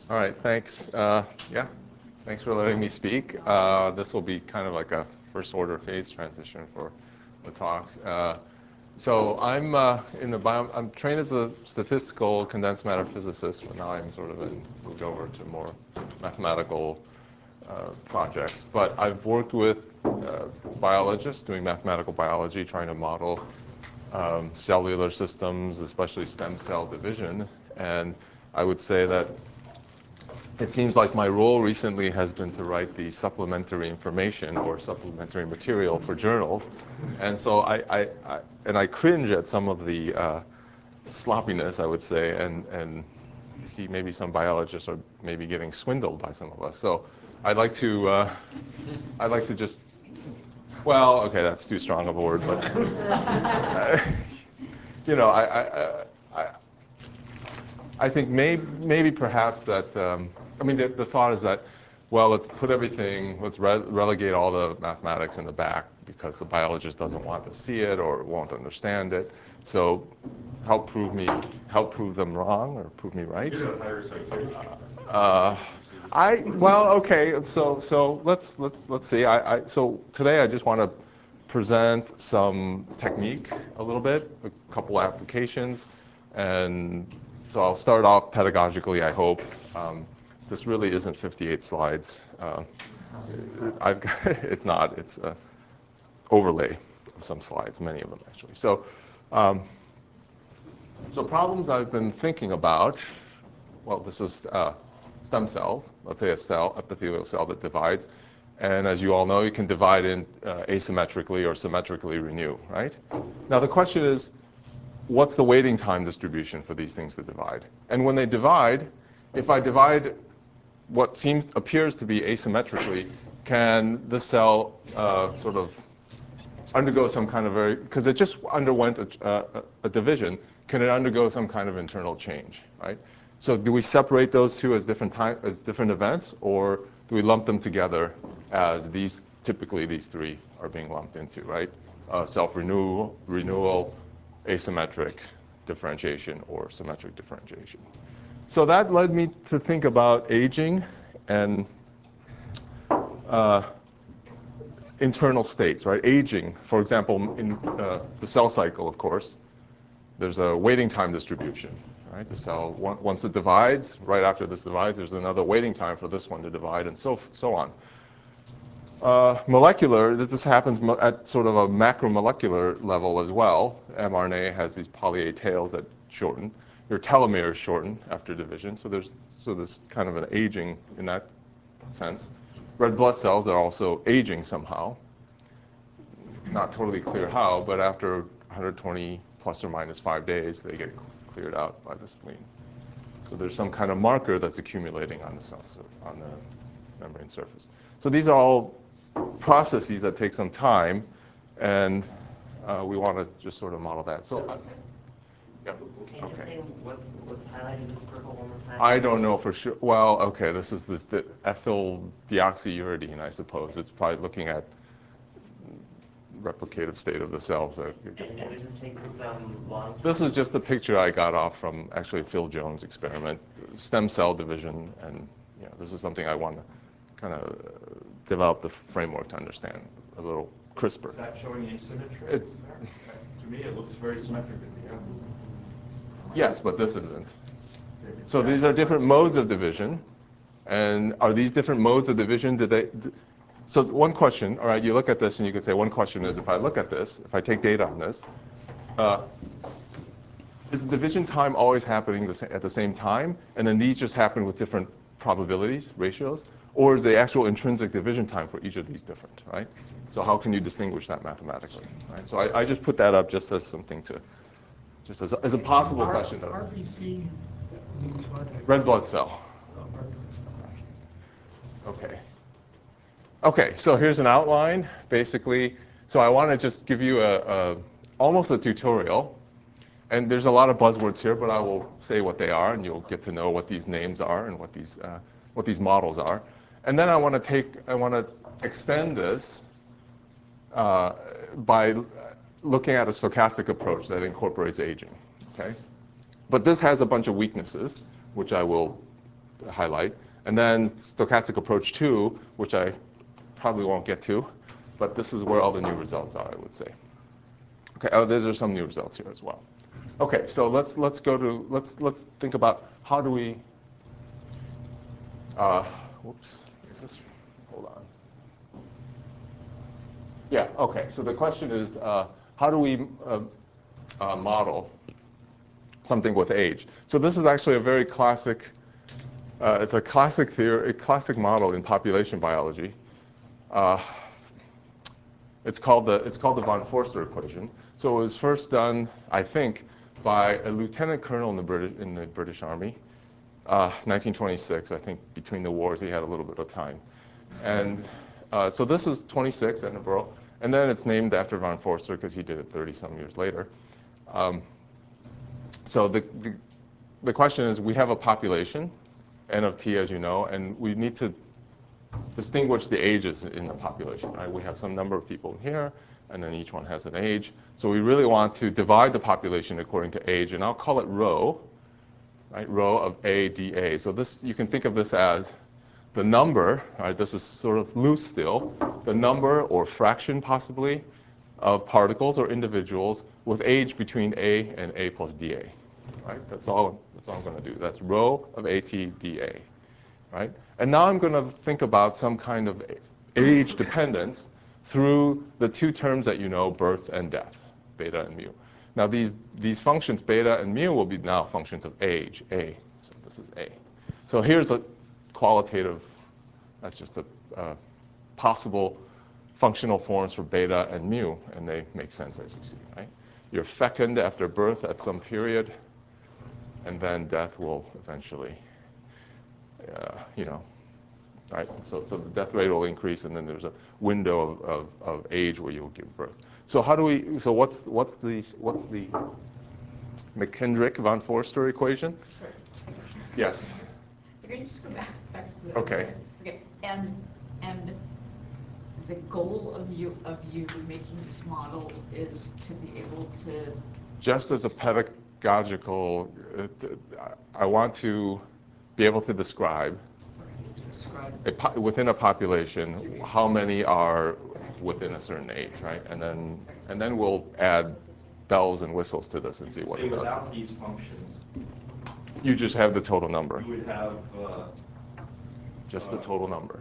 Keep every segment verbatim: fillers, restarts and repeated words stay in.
All right, thanks. Uh, yeah, thanks for letting me speak. Uh, this will be kind of like a first order phase transition for the talks. Uh, so I'm uh, in the bio, I'm trained as a statistical condensed matter physicist, but now I'm sort of in, moved over to more mathematical uh, projects. But I've worked with uh, biologists doing mathematical biology, trying to model um, cellular systems, especially stem cell division. And I would say that it seems like my role recently has been to write the supplementary information or supplementary material for journals. And so I, I, I and I cringe at some of the uh, sloppiness, I would say, and, and see maybe some biologists are maybe getting swindled by some of us. So I'd like to, uh, I'd like to just, well, okay, that's too strong of a word, but, uh, you know, I, I, I, I think maybe, maybe perhaps that, um, I mean, the, the thought is that, well, let's put everything, let's re relegate all the mathematics in the back because the biologist doesn't want to see it or won't understand it. So help prove me, help prove them wrong or prove me right. Uh, I, well, okay, so, so let's, let, let's see. I, I, so today I just want to present some technique a little bit, a couple applications, and so I'll start off pedagogically, I hope. Um, this really isn't fifty-eight slides. Uh, I've got, it's not, it's an overlay of some slides, many of them actually. So, um, so problems I've been thinking about, well, this is uh, stem cells. Let's say a cell, epithelial cell that divides. And as you all know, you can divide in uh, asymmetrically or symmetrically renew, right? Now the question is, what's the waiting time distribution for these things to divide? And when they divide, if I divide what seems appears to be asymmetrically, can the cell uh, sort of undergo some kind of very, because it just underwent a, a, a division, can it undergo some kind of internal change, right? So do we separate those two as different time, as different events, or do we lump them together as these, typically these three are being lumped into, right? Uh, self-renewal, renewal, asymmetric differentiation, or symmetric differentiation. So that led me to think about aging and uh, internal states, right? Aging, for example, in uh, the cell cycle, of course, there's a waiting time distribution, right? The cell, once it divides, right after this divides, there's another waiting time for this one to divide, and so, so on. Uh, molecular, this happens at sort of a macromolecular level as well. mRNA has these poly A tails that shorten. Your telomeres shorten after division, so there's, so there's kind of an aging in that sense. Red blood cells are also aging somehow. Not totally clear how, but after one hundred twenty plus or minus five days, they get cleared out by the spleen. So there's some kind of marker that's accumulating on the cells, on the membrane surface. So these are all processes that take some time, and uh, we want to just sort of model that. So, uh, yeah. Can you just Okay. say what's what's highlighting this purple one more time? I don't know for sure. Well, okay, this is the, the ethyl deoxyuridine, I suppose. It's probably looking at replicative state of the cells. That, And it was just taking some long. this is just the picture I got off from actually Phil Jones' experiment, stem cell division, and you know, this is something I want to kind of develop the framework to understand a little crisper. Is that showing asymmetry? It's, to me, it looks very symmetric in the end. yes, but this isn't. So these are different modes of division. And are these different modes of division, did they, so one question, all right, you look at this and you can say one question is, if I look at this, if I take data on this, uh, is the division time always happening at the same time? And then these just happen with different probabilities, ratios? Or is the actual intrinsic division time for each of these different, right? So how can you distinguish that mathematically, right? So I, I just put that up just as something to, just as a, as a possible R question. R B C means what? Red blood cell. Oh, red blood cell. Okay. Okay, so here's an outline, basically. So I want to just give you a, a almost a tutorial. And there's a lot of buzzwords here, but I will say what they are, and you'll get to know what these names are and what these, uh, what these models are. And then I want to take, I want to extend this uh, by looking at a stochastic approach that incorporates aging, okay? But this has a bunch of weaknesses, which I will highlight. And then stochastic approach two, which I probably won't get to, but this is where all the new results are, I would say. Okay, oh, there are some new results here as well. Okay, so let's let's go to let's let's think about how do we. Uh, whoops, is this? Hold on. Yeah. Okay. So the question is, uh, how do we uh, uh, model something with age? So this is actually a very classic. Uh, it's a classic theory, a classic model in population biology. Uh, it's called the it's called the von Forster equation. So it was first done, I think, by a lieutenant colonel in the British in the British Army, uh, nineteen twenty-six. I think between the wars he had a little bit of time, and uh, so this is twenty-six, Edinburgh, and then it's named after von Forster because he did it thirty some years later. Um, so the, the the question is, we have a population, N of t, as you know, and we need to distinguish the ages in the population. Right? We have some number of people here, and then each one has an age. So we really want to divide the population according to age, and I'll call it rho, right? Rho of A D A. So this, you can think of this as the number, right? This is sort of loose still, the number or fraction possibly of particles or individuals with age between A and A plus D A. Right? That's all. That's all I'm going to do. That's rho of A T D A. Right? And now I'm going to think about some kind of age dependence through the two terms that you know, birth and death, beta and mu. Now these, these functions, beta and mu, will be now functions of age, A. So this is A. So here's a qualitative, that's just a uh, possible functional forms for beta and mu, and they make sense as you see, right? You're fecund after birth at some period, and then death will eventually, uh, you know, right? So, so the death rate will increase, and then there's a window of, of, of age where you'll give birth. So how do we? So what's what's the what's the McKendrick von Forster equation? Yes. So can you just go back, back to the Okay. Okay. And and the goal of you of you making this model is to be able to Just as a pedagogical, uh, I want to be able to describe describe a po- within a population how many are within a certain age, right? And then and then we'll add bells and whistles to this and see what Say it does. without these functions, You just have the total number, you would have uh, just the total number.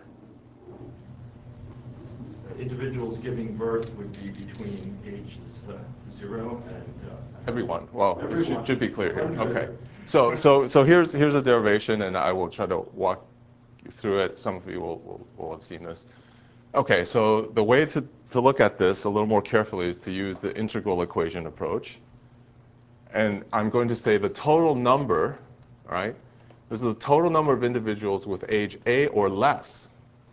individuals giving birth would be between ages uh, zero and uh, Everyone. Well, it should, Everyone. should be clear here. Okay. So so so here's here's a derivation, and I will try to walk you through it. Some of you will, will, will have seen this. Okay, so the way to, to look at this a little more carefully is to use the integral equation approach. And I'm going to say the total number, right? This is the total number of individuals with age A or less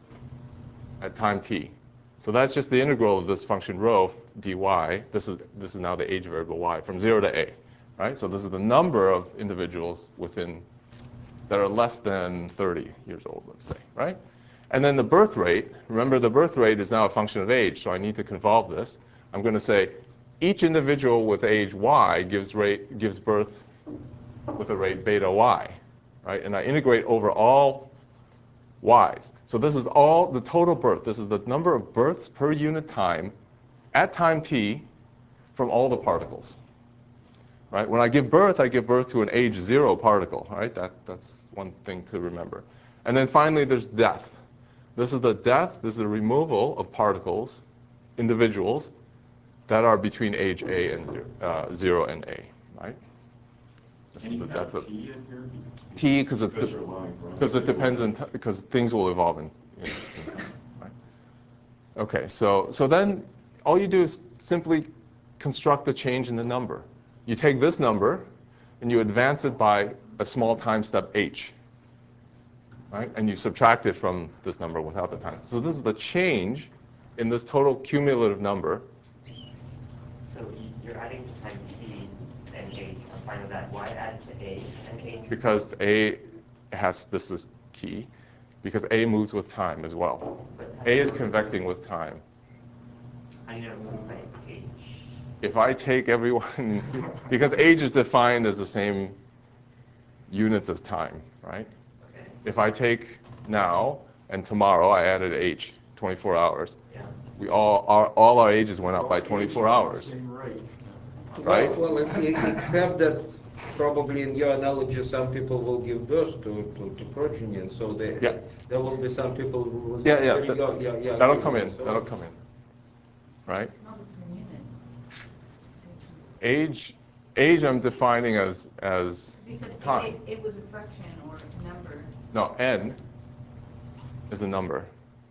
at time t. So that's just the integral of this function rho dy. This is, this is now the age variable y from zero to A, right? So this is the number of individuals within that are less than thirty years old, let's say, right? And then the birth rate, remember the birth rate is now a function of age, so I need to convolve this. I'm going to say each individual with age y gives, rate, gives birth with a rate beta y, right? And I integrate over all y's. So this is all the total birth. This is the number of births per unit time at time t from all the particles. Right? When I give birth, I give birth to an age zero particle. Right? That, that's one thing to remember. And then finally, there's death. This is the death, this is the removal of particles, individuals, that are between age A and zero, uh, zero and A. Right? This Any is the kind death of of T in here? T because it's Because you're allowing because it depends on t- because things will evolve in, in, in time. Right? Okay, so so then all you do is simply construct the change in the number. You take this number and you advance it by a small time step h, right? And you subtract it from this number without the time. So this is the change in this total cumulative number. So you- you're adding to time t and h. I'm fine with that. Why add to a and h? Because A has, this is key, because A moves with time as well. But A is convecting with time. how do you know it moves by h? If I take everyone, because age is defined as the same units as time, right? Okay. If I take now and tomorrow, I added H, twenty-four hours. Yeah. We all, our, all our ages went up by All twenty-four ages are the hours. Same rate. Right? Well, well, e- except that probably in your analogy, some people will give birth to, to, to progeny, and so they, Yeah. there will be some people who will Yeah, yeah, very that- young, yeah, yeah. That'll give come birth, in, so- that'll come in. Right? It's not the same units. Age, age I'm defining as, as Because you said time. it, it was a fraction or a number. No, N is a number,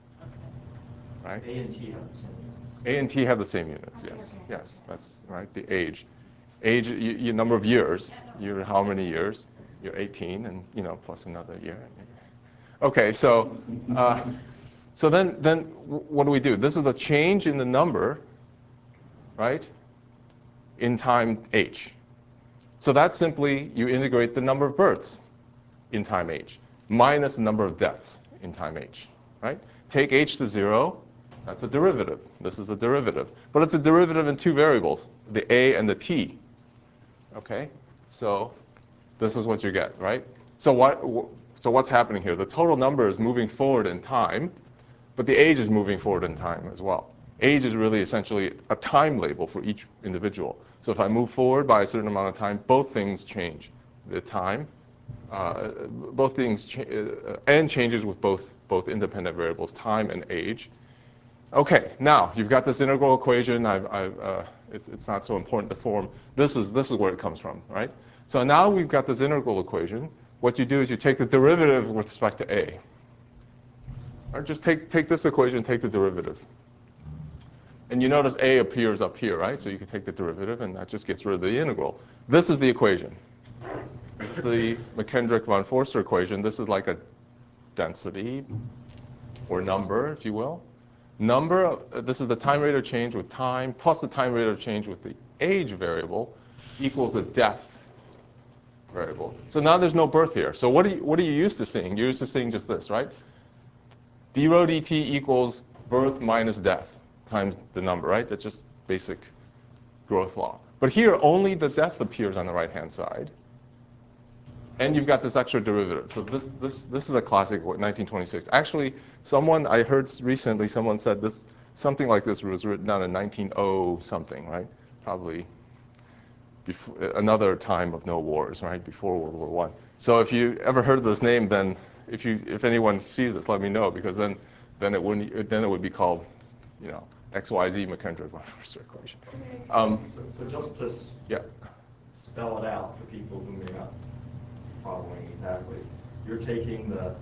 Okay. right? A and T have the same. A and T have the same units, Okay, yes, okay, yes, okay. that's right, the age. Age, you, you number of years, you're how many years? You're eighteen and, you know, plus another year. Okay, so, uh, so then, then w- what do we do? This is the change in the number, right, in time H. So that's simply, you integrate the number of births in time H, minus the number of deaths in time H, right? Take H to zero, that's a derivative. This is a derivative. But it's a derivative in two variables, the A and the T. Okay? So this is what you get, right? So what, so what's happening here? The total number is moving forward in time, but the age is moving forward in time as well. Age is really essentially a time label for each individual. So if I move forward by a certain amount of time, both things change. The time, uh, both things, cha- uh, and changes with both, both independent variables, time and age. Okay, now you've got this integral equation. I've, I've, uh, it, it's not so important to form. This is, this is where it comes from, right? So now we've got this integral equation. What you do is you take the derivative with respect to A. Or just take, take this equation, take the derivative. And you notice A appears up here, right? So you can take the derivative, and that just gets rid of the integral. This is the equation. This is the Makendrick-von Forster equation. This is like a density, or number, if you will. Number, of, this is the time rate of change with time, plus the time rate of change with the age variable, equals a death variable. So now there's no birth here. So what are you, what are you used to seeing? You're used to seeing just this, right? d rho dt equals birth minus death times the number, right? That's just basic growth law. But here, only the death appears on the right-hand side. And you've got this extra derivative. So this, this, this is a classic nineteen twenty-six. Actually, someone, I heard recently, someone said this, something like this was written down in nineteen oh something, right? Probably before, another time of no wars, right? Before World War One. So if you ever heard this name, then if you, if anyone sees this, let me know, because then, then it wouldn't, then it would be called, you know, X Y Z Makendrick-von Forster equation. Um, So, so just to s- yeah. spell it out for people who may not be following exactly, you're taking the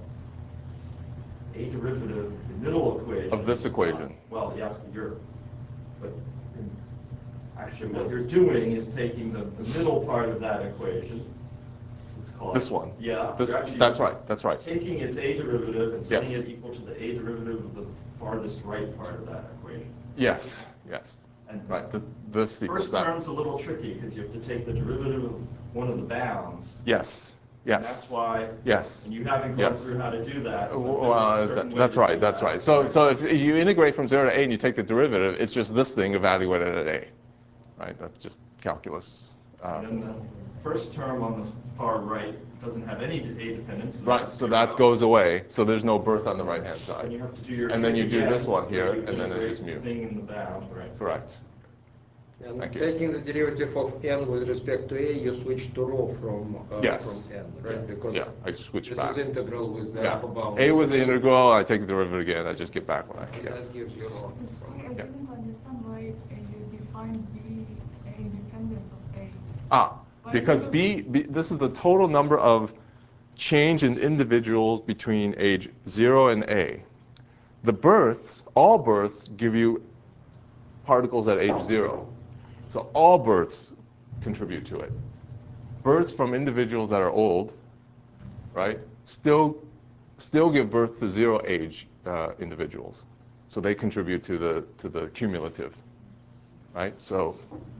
a derivative, the middle equation. Of this equation. Well, yes, but you're, but in- actually what you're doing is taking the, the middle part of that equation. It's called. This one. Yeah. This, you're actually that's right. That's right. Taking its a derivative and setting Yes. it equal to the a derivative of the farthest right part of that equation. Yes. Yes. And Right. This, this equals first that. term's a little tricky because you have to take the derivative of one of the bounds. Yes. And Yes. that's why. Yes. And you haven't gone Yes. through how to do that. but Well, there's a uh, certain that- way that's to right. do That's that. right. So, so if you integrate from zero to a and you take the derivative, it's just this thing evaluated at a, right? That's just calculus. Uh, And then the first term on the far right doesn't have any a dependence. so right. that's So zero. that goes away. So there's no birth on the right-hand And you side. have to do your. And then you trick do again, this one here, where you and then it's integrate just mu. the thing in the bound, right? Correct. And Thank you. taking the derivative of n with respect to a, you switch to rho from, uh, Yes. from n, right? Because Yeah. I switch this back. is integral with the Yeah. upper bound. A was the integral. I take the derivative again. I just get back what I And get. that gives you rho. Sorry, I Yeah. didn't understand why uh, you define B a independent of A. Ah, Why because is it- B, B, this is the total number of change in individuals between age zero and A. The births, all births, give you particles at age zero. So all births contribute to it. Births from individuals that are old, right, still, still give birth to zero age uh, individuals. So they contribute to the, to the cumulative, right? So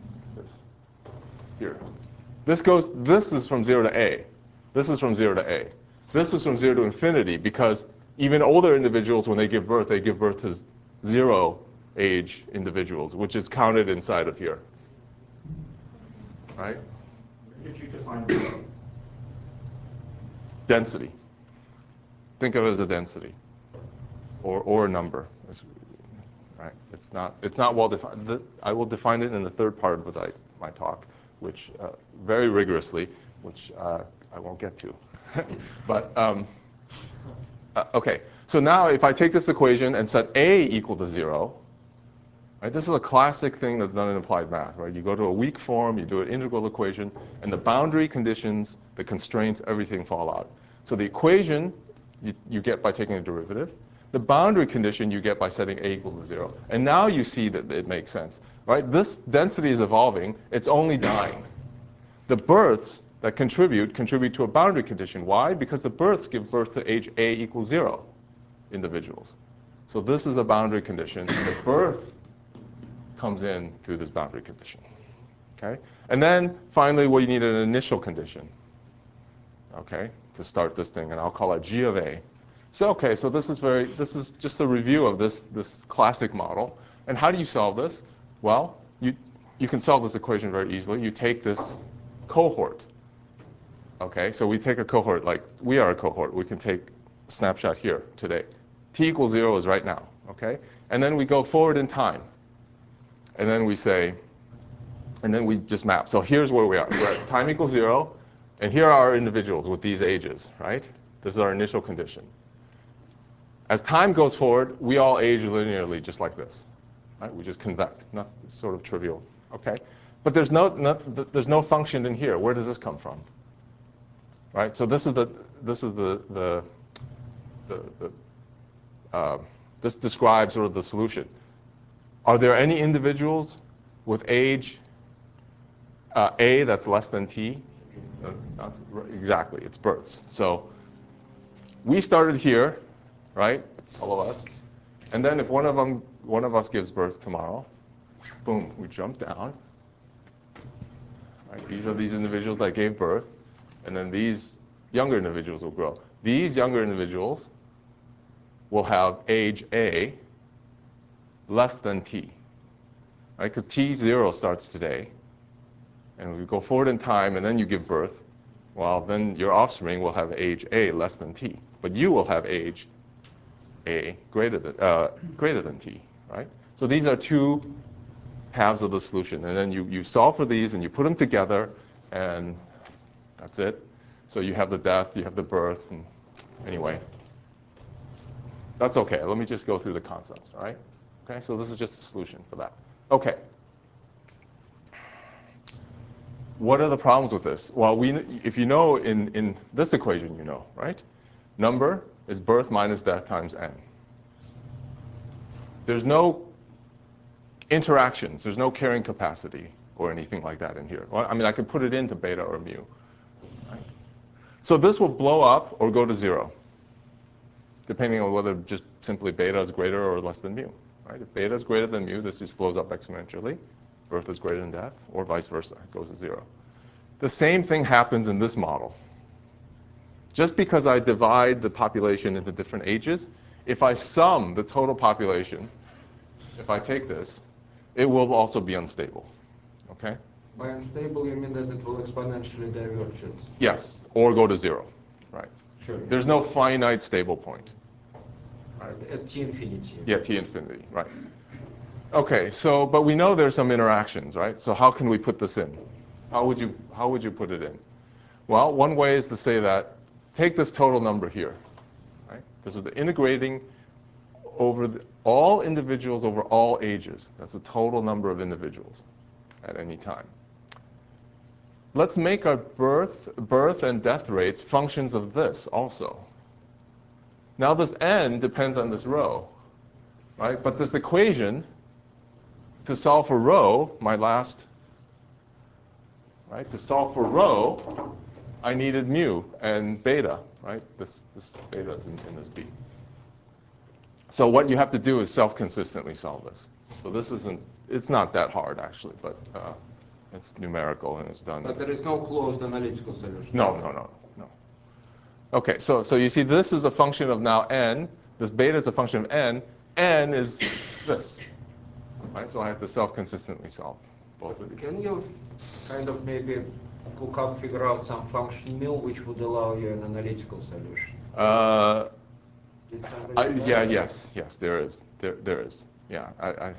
here. This goes, this is from zero to A. This is from zero to A. This is from zero to infinity because even older individuals, when they give birth, they give birth to zero age individuals, which is counted inside of here. Right? Where did you define the Density. think of it as a density or, or a number. It's, right? It's not, it's not well defined. The, I will define it in the third part of my, my talk, which uh, very rigorously, which uh, I won't get to. But, um, uh, okay, so now if I take this equation and set A equal to zero, right, this is a classic thing that's done in applied math, right? You go to a weak form, you do an integral equation, and the boundary conditions, the constraints, everything fall out. So the equation you, you get by taking a derivative. The boundary condition you get by setting A equal to zero. And now you see that it makes sense, right? This density is evolving. It's only dying. The births that contribute contribute to a boundary condition. Why? Because the births give birth to age A equals zero individuals. So this is a boundary condition. The birth comes in through this boundary condition. Okay? And then finally, we need an initial condition, okay, to start this thing, and I'll call it G of A. So okay, so this is very, this is just a review of this this classic model. And how do you solve this? Well, you you can solve this equation very easily. You take this cohort. Okay, so we take a cohort, like we are a cohort. We can take a snapshot here today. T equals zero is right now, okay? And then we go forward in time. And then we say, and then we just map. So here's where we are. We're at time equals zero, and here are our individuals with these ages, right? This is our initial condition. As time goes forward, we all age linearly just like this, right? We just convect, not sort of trivial, okay? But there's no, not, there's no function in here. Where does this come from? Right? So this is the, this is the, the, the, the uh, this describes sort of the solution. Are there any individuals with age uh, A that's less than T? Uh, that's, exactly, it's births. So we started here, right? All of us. And then if one of them, one of us gives birth tomorrow, boom, we jump down. Right? These are these individuals that gave birth. And then these younger individuals will grow. These younger individuals will have age A less than T, right? Because T zero starts today. And we go forward in time, and then you give birth. Well, then your offspring will have age A less than T. But you will have age A greater than, uh, greater than T, right? So these are two halves of the solution. And then you, you solve for these, and you put them together, and that's it. So you have the death, you have the birth, and anyway. That's okay. Let me just go through the concepts, all right? Okay, so this is just a solution for that. Okay. What are the problems with this? Well, we, if you know in, in this equation, you know, right? Number is birth minus death times n. There's no interactions. There's no carrying capacity or anything like that in here. Well, I mean, I can put it into beta or mu. Right? So this will blow up or go to zero, depending on whether just simply beta is greater or less than mu. Right? If beta is greater than mu, this just blows up exponentially. Birth is greater than death, or vice versa, it goes to zero. The same thing happens in this model. Just because I divide the population into different ages, if I sum the total population, if I take this, it will also be unstable. Okay? By unstable, you mean that it will exponentially diverge it? Yes, or go to zero. Right. Sure. There's no finite stable point. Right. At T infinity. Yeah, T infinity, right. Okay, so, but we know there's some interactions, right? So how can we put this in? How would you, how would you put it in? Well, one way is to say that, take this total number here, right? This is the integrating over the, all individuals over all ages. That's the total number of individuals at any time. Let's make our birth, birth and death rates functions of this also. Now this n depends on this rho, right? But this equation, to solve for rho, my last, right? To solve for rho, I needed mu and beta, right? This, this beta is in, in this B. So what you have to do is self-consistently solve this. So this isn't, it's not that hard actually, but uh, it's numerical and it's done. But there is no closed analytical solution. No, no, no, no. Okay, so, so you see this is a function of now n. This beta is a function of n. N is this. Right? So I have to self-consistently solve both of these. Can you kind of maybe cook up, figure out some function mill which would allow you an analytical solution? Uh, I, yeah, yes, yes, there is. There, there is. Yeah, I, I,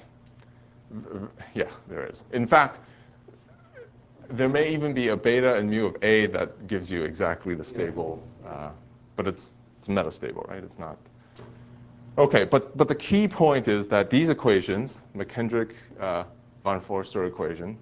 yeah, there is. In fact, there may even be a beta and mu of A that gives you exactly the stable, uh, but it's it's metastable, right? It's not. Okay, but but the key point is that these equations, McKendrick uh, von Forster equation,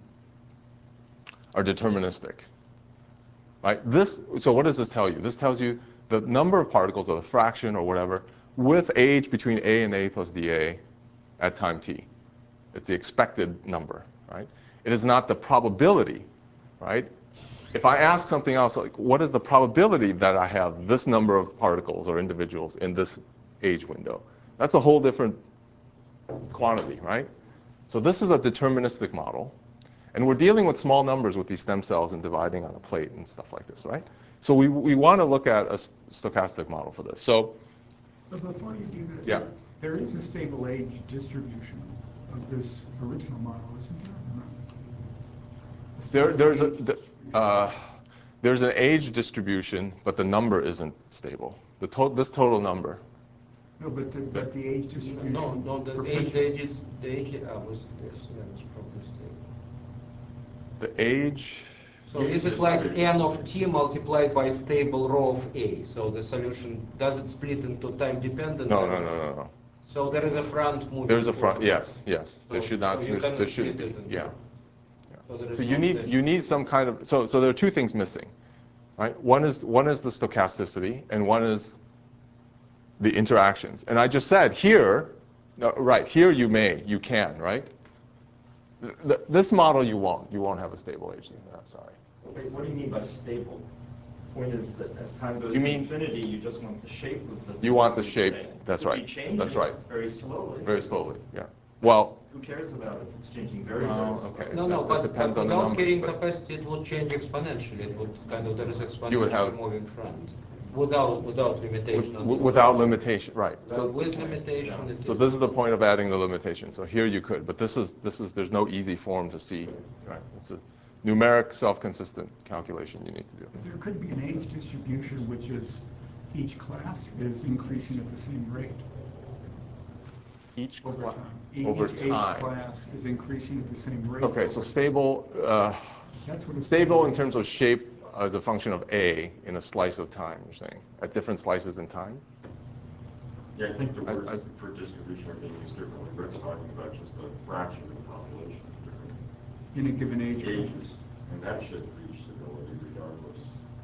are deterministic, right? This. So what does this tell you? This tells you the number of particles, or the fraction, or whatever, with age between A and A plus dA at time t. It's the expected number, right? It is not the probability, right? If I ask something else, like what is the probability that I have this number of particles or individuals in this age window? That's a whole different quantity, right? So this is a deterministic model. And we're dealing with small numbers with these stem cells and dividing on a plate and stuff like this, right? So we, we want to look at a stochastic model for this. So, But before you do that, yeah. there is a stable age distribution of this original model, isn't there? No. A There, stable there's, a, age the, uh, there's an age distribution, but the number isn't stable. The to this total number. No, but the, but the age distribution. No, no, the age, the age is, the age, uh, was, yes, that was probably stable. The age, So is it like n of t multiplied by stable row of A? So the solution, does it split into time dependent? no, no, no, no, no. So there is a front moving There's a front, forward. yes, yes. There So- should not, so you there, cannot there shouldn't split be, it into- yeah. So there is So you no need, session. you need some kind of, so, so there are two things missing, right? One is, one is the stochasticity, and one is the interactions. And I just said here, no, right, here you may, you can, right? Th th this model you won't, you won't have a stable age. No, sorry. Wait, what do you mean by stable? Point is that as time goes You to mean- infinity, you just want the shape of the. You want the thing. shape, It that's could be right, changing that's right. Very slowly. Very slowly, yeah. Well, Who cares about it if it's changing very, very Well, slowly? okay. No, That- no, that but, depends but on the without numbers, carrying but- capacity, it would change exponentially. It would kind of, there is You would exponentially have- moving front. Without, without with, limitation. on the- without limitation, right. So So, with limitation, it so is. this is the point of adding the limitation. So here you could, but this is, this is, there's no easy form to see, right? It's a numeric, self-consistent calculation you need to do. But there could be an age distribution which is each class is increasing at the same rate Each over cla- time. Each over age time. class is increasing at the same rate. Okay, so over- stable, uh, That's what it's. stable in terms of shape as a function of A in a slice of time, you're saying, at different slices in time? Yeah, I think the I- words I- for distribution are being used differently. Rick's talking about just a fraction of the population, different In a given age range. ages, and that should reach stability regardless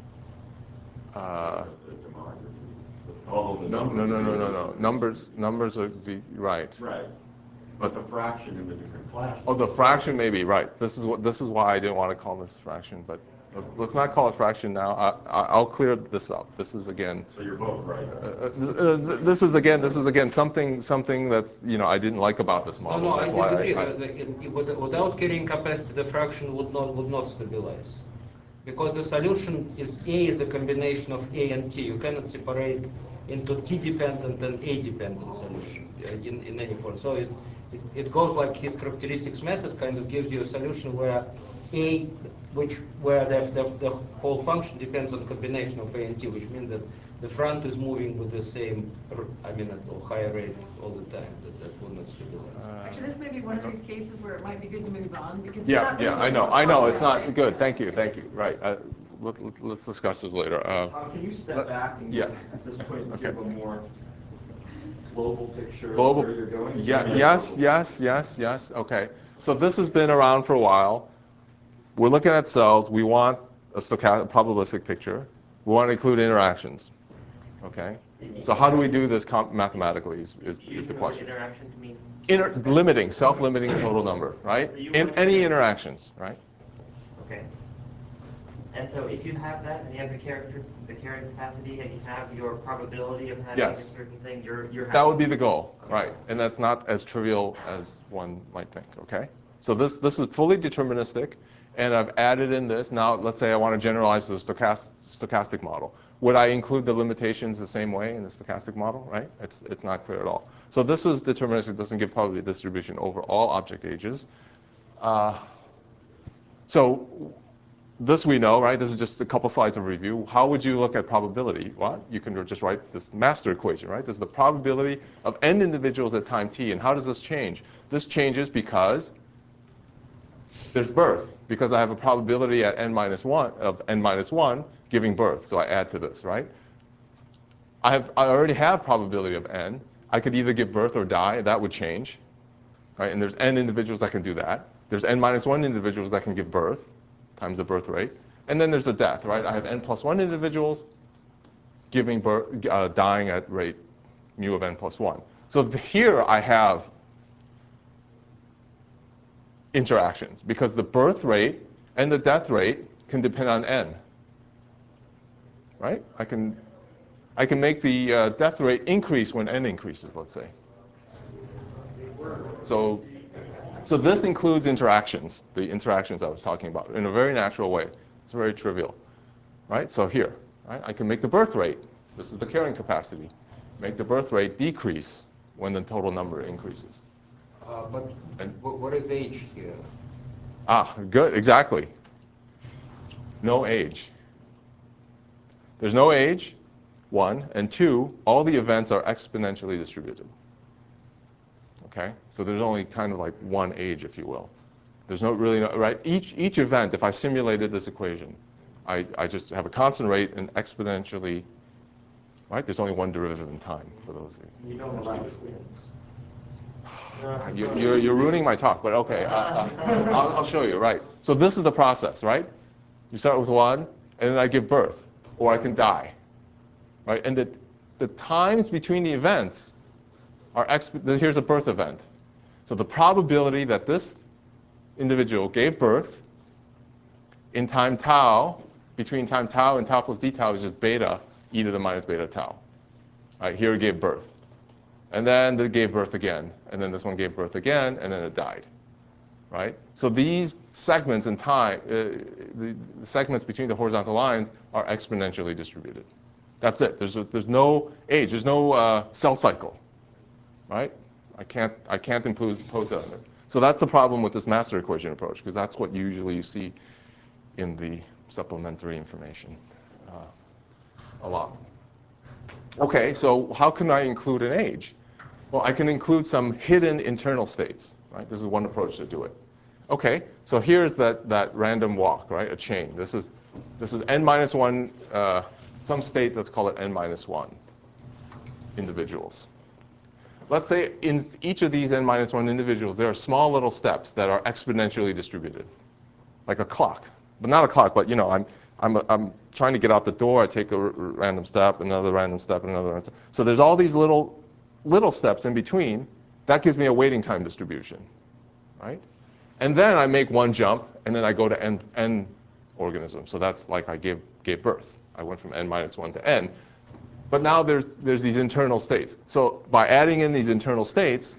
Uh, of the demography. But although the No, numbers. no, no, no, may no, be no. different. Numbers, numbers are the, right. Right, but the fraction in the different classes. Oh, the fraction may be, right. This is what, this is why I didn't want to call this fraction, but let's not call it fraction now. I, I- I'll clear this up. This is again, So you're both right. uh, uh, this is again, this is again something, something that's, you know, I didn't like about this No, model. no, I That's why disagree. I- Uh, the- in- with- Without carrying capacity, the fraction would not, would not stabilize. Because the solution is, A is a combination of A and T. You cannot separate into T-dependent and A-dependent solution uh, in, in any form. So it, it, it goes like his characteristics method kind of gives you a solution where A, which, where the, the, the whole function depends on combination of A and T, which means that the front is moving with the same, r- I mean, at a higher rate all the time. That, that will not stabilize. Actually, this may be one of these cases where it might be good to move on, because. we're Yeah, not really yeah, I looking know, at I know, what it's we're not at. good. Thank you, thank you, right. Uh, let, let- let's discuss this later. Uh, Tom, can you let- step back and yeah. at this point Okay. give a more global picture of Global, where you're going? yeah, yes, yes, yes, yes, okay. So this has been around for a while. We're looking at cells. We want a stochastic, probabilistic picture. We want to include interactions, okay? So how do we do this comp mathematically is, is, You is the use question. interaction to mean. Inter limiting, self-limiting total number, right? So you In want- any interactions, right? Okay. And so if you have that, and you have the character, the carrying capacity, and you have your probability of having a Yes. certain thing, you're, you're. That would be the goal, right? And that's not as trivial as one might think, okay? So this, this is fully deterministic, and I've added in this. Now, let's say I want to generalize the stochast stochastic model. Would I include the limitations the same way in the stochastic model, right? It's, it's not clear at all. So this is deterministic, doesn't give probability distribution over all object ages. Uh, so this we know, right? This is just a couple slides of review. How would you look at probability? What? You can just write this master equation, right? This is the probability of n individuals at time t. And how does this change? This changes because there's birth, because I have a probability at n minus one of n minus one giving birth. So I add to this, right? I have I already have probability of n. I could either give birth or die. That would change, right? And there's n individuals that can do that. There's n minus one individuals that can give birth times the birth rate. And then there's the death, right? I have n plus one individuals giving birth, uh, dying at rate mu of n plus one. So the, here I have interactions because the birth rate and the death rate can depend on n, right? I can, I can make the uh, death rate increase when n increases, let's say. So, so this includes interactions, the interactions I was talking about, in a very natural way. It's very trivial, right? So here, right, I can make the birth rate, this is the carrying capacity, make the birth rate decrease when the total number increases. Uh, but And- wh- what is age here? Ah, good, exactly. No age. There's no age, one, and two, all the events are exponentially distributed. Okay, so there's only kind of like one age, if you will. There's no really, no, right? Each, each event, if I simulated this equation, I, I just have a constant rate and exponentially, right? There's only one derivative in time for those. You don't allow twins. You, you're, you're ruining my talk, but okay, uh, uh, I'll, I'll show you, right? So this is the process, right? You start with one, and then I give birth, or I can die, right? And the, the times between the events are, exp- here's a birth event. So the probability that this individual gave birth in time tau, between time tau and tau plus d tau is just beta, e to the minus beta tau. All right, here it gave birth. And then it gave birth again, and then this one gave birth again, and then it died, right? So these segments in time, uh, the, the segments between the horizontal lines are exponentially distributed. That's it. There's, a, there's no age. There's no uh, cell cycle, right? I can't, I can't impose, impose that on it. So that's the problem with this master equation approach, because that's what usually you see in the supplementary information uh, a lot. Okay, so how can I include an age? Well, I can include some hidden internal states, right? This is one approach to do it. Okay, so here's that, that random walk, right? A chain. This is, this is n minus one, uh, some state, let's call it n minus one individuals. Let's say in each of these n minus one individuals, there are small little steps that are exponentially distributed, like a clock. But not a clock, but you know, I'm, I'm, I'm trying to get out the door, I take a r- random step, another random step, another random step. So there's all these little, little steps in between. That gives me a waiting time distribution, right? And then I make one jump, and then I go to n, n organisms. So that's like I gave, gave birth. I went from n minus one to n. But now there's, there's these internal states. So by adding in these internal states,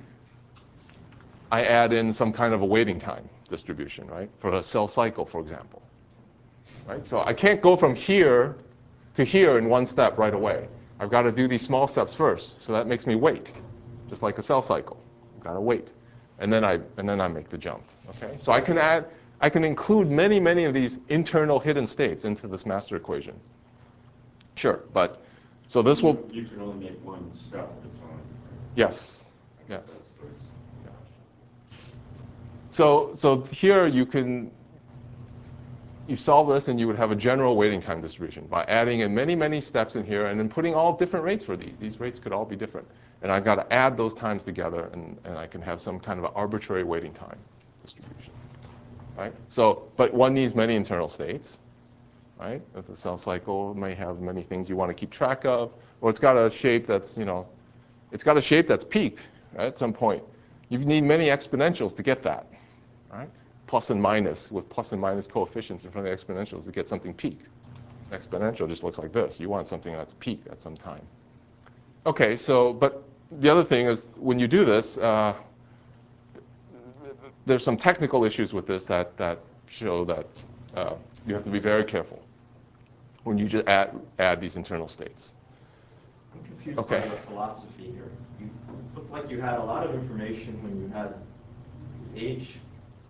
I add in some kind of a waiting time distribution, right? For a cell cycle, for example. Right? So I can't go from here to here in one step right away. I've got to do these small steps first. So that makes me wait, just like a cell cycle. I've got to wait. And then I, and then I make the jump. Okay? So I can add, I can include many, many of these internal hidden states into this master equation. Sure, but so this will. You can only make one step at a time. Yes. Yes. Yeah. So, so here you can, you solve this and you would have a general waiting time distribution by adding in many, many steps in here and then putting all different rates for these. These rates could all be different. And I've got to add those times together and, and I can have some kind of an arbitrary waiting time distribution. Right? So, but one needs many internal states. Right? If the cell cycle may have many things you want to keep track of, or it's got a shape that's, you know, it's got a shape that's peaked, right, at some point. You need many exponentials to get that, right? Plus and minus, with plus and minus coefficients in front of the exponentials to get something peaked. An exponential just looks like this. You want something that's peaked at some time. Okay, so, but the other thing is when you do this, uh, there's some technical issues with this that, that show that uh, you have to be very careful when you just add, add these internal states. I'm confused Okay. by the philosophy here. You looked like you had a lot of information when you had the age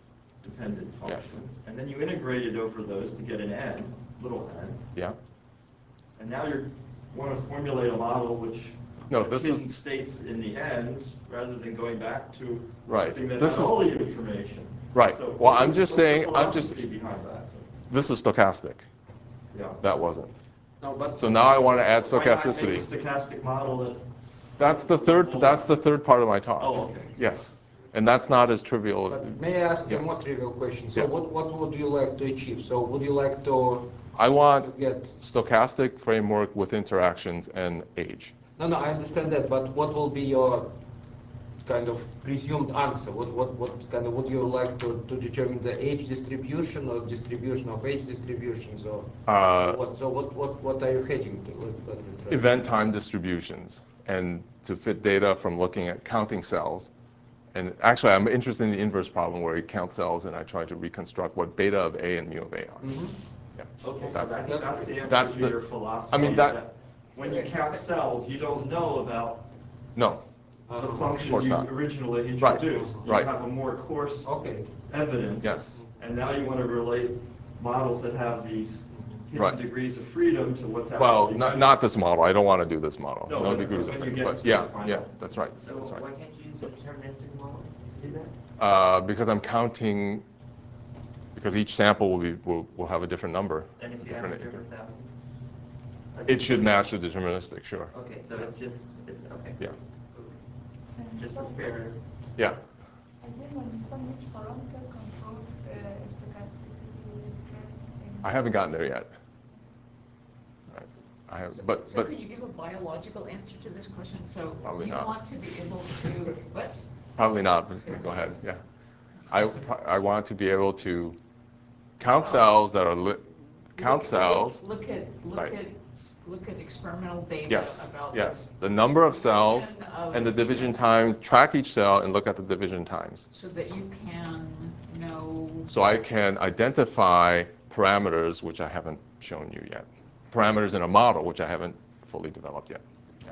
dependent Yes. functions. And then you integrated over those to get an n, little n. Yeah. And now you want to formulate a model which No, has this hidden is- states in the ends rather than going back to Right. something that This had is- all the information. Right. So Well, what's- I'm just what's the saying- I'm just- philosophy behind that? This is stochastic. Yeah. That wasn't. No, but So now I want to add Why not make stochasticity. a stochastic model that? That's the third. That's the third part of my talk. Oh, okay. Yes, and that's not as trivial. But may I ask Yeah. a more trivial question? So Yeah. what, what would you like to achieve? So would you like to, I to want get, stochastic framework with interactions and age. no, no, I understand that, but what will be your kind of presumed answer? What, what, what kind of, would you like to, to determine the age distribution or distribution of age distributions or Uh, what? So what, what, what are you heading to? Let, let me try. Event time distributions, and to fit data from looking at counting cells. And actually, I'm interested in the inverse problem where you count cells and I try to reconstruct what beta of A and mu of A are. Mhm. Yeah. Okay, so That's- that, that's the answer that's to the- your philosophy. I mean, that- When you count cells, you don't know about No. the Uh-huh. course functions you not. originally Right, introduced. You right. have a more coarse Okay. evidence. Yes. And now you want to relate models that have these hidden Right. degrees of freedom to what's actually. Well, not, true. not this model. I don't want to do this model. No, No but- degrees but of when you freedom. get But to yeah, the final- yeah, that's right. So That's right. why can't you use the deterministic model to do that? Uh, because I'm counting, because each sample will be will, will have a different number. And if a you have different- different thousands? Like- It should match the deterministic, sure. Okay, so it's just, it's, okay. Yeah. And Just so a spare. Yeah. I didn't understand which parameter controls the stochasticity strength. I haven't gotten there yet. Right. I have, but So but could you give a biological answer to this question? So Probably you not. want to be able to, what? probably not. But go ahead. Yeah. I I want to be able to count cells that are lit. Count Look- cells. Look look at, look Right. at, look at experimental data Yes. about. Yes. The number of cells division of- and the division times. Track each cell and look at the division times. So that you can know. So I can identify parameters which I haven't shown you yet. Parameters in a model which I haven't fully developed yet. Yeah.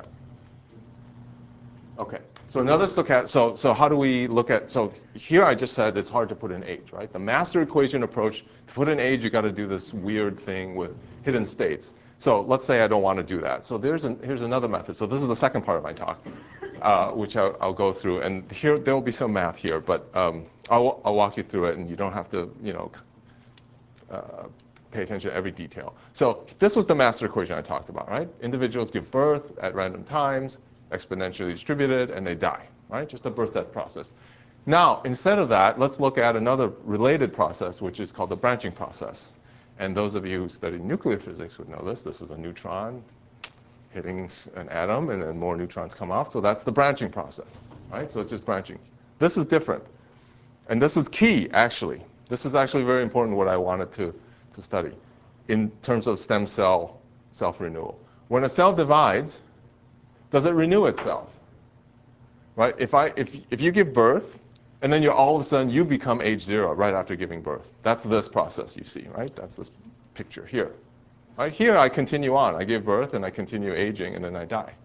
Okay. So another stochastic. So so how do we look at? So here I just said it's hard to put in age, right? The master equation approach to put in age, you got to do this weird thing with hidden states. So let's say I don't want to do that. So there's an, here's another method. So this is the second part of my talk, uh, which I'll, I'll go through. And here there will be some math here, but um, I'll I'll walk you through it, and you don't have to you know. Uh, pay attention to every detail. So this was the master equation I talked about, right? Individuals give birth at random times, exponentially distributed, and they die, right? Just a birth-death process. Now, instead of that, let's look at another related process, which is called the branching process. And those of you who study nuclear physics would know this. This is a neutron hitting an atom, and then more neutrons come off. So that's the branching process, right? So it's just branching. This is different. And this is key, actually. This is actually very important, what I wanted to, to study in terms of stem cell self-renewal. When a cell divides, does it renew itself? Right? If, I, if, if you give birth, and then you all of a sudden you become age zero right after giving birth. That's this process you see, right? That's this picture here. Right? Here I continue on. I give birth and I continue aging and then I die.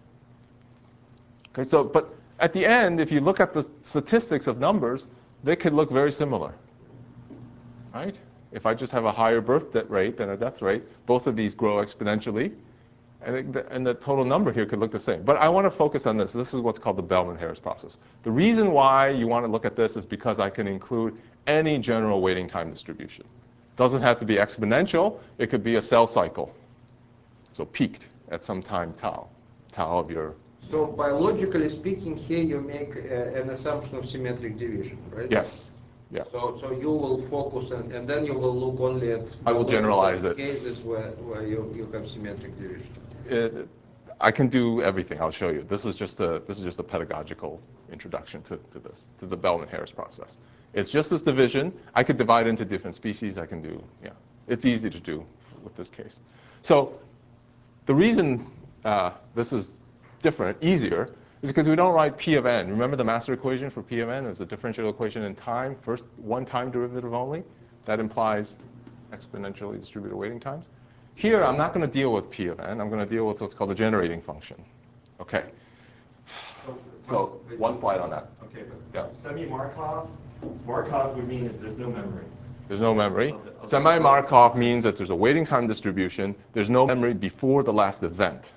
Okay, so, but at the end, if you look at the statistics of numbers, they could look very similar. Right? If I just have a higher birth rate than a death rate, both of these grow exponentially, and, it, and the total number here could look the same. But I want to focus on this. This is what's called the Bellman-Harris process. The reason why you want to look at this is because I can include any general waiting time distribution. Doesn't have to be exponential. It could be a cell cycle. So peaked at some time tau, tau of your. So biologically speaking, here you make uh, an assumption of symmetric division, right? Yes. Yeah. So, so you will focus on, and then you will look only at I will generalize it. cases where, where you, you have symmetric division. It, I can do everything. I'll show you. This is just a this is just a pedagogical introduction to, to this, to the Bellman-Harris process. It's just this division. I could divide into different species. I can do, yeah. It's easy to do with this case. So the reason uh, this is different, easier, is because we don't write P of n. Remember the master equation for P of n is a differential equation in time, first one time derivative only. That implies exponentially distributed waiting times. Here, I'm not going to deal with P of n. I'm going to deal with what's called the generating function. Okay. So one slide on that. Okay, but Yeah. semi-Markov Markov would mean that there's no memory. There's no memory. Of the- of the- Semi-Markov means that there's a waiting time distribution. There's no memory before the last event.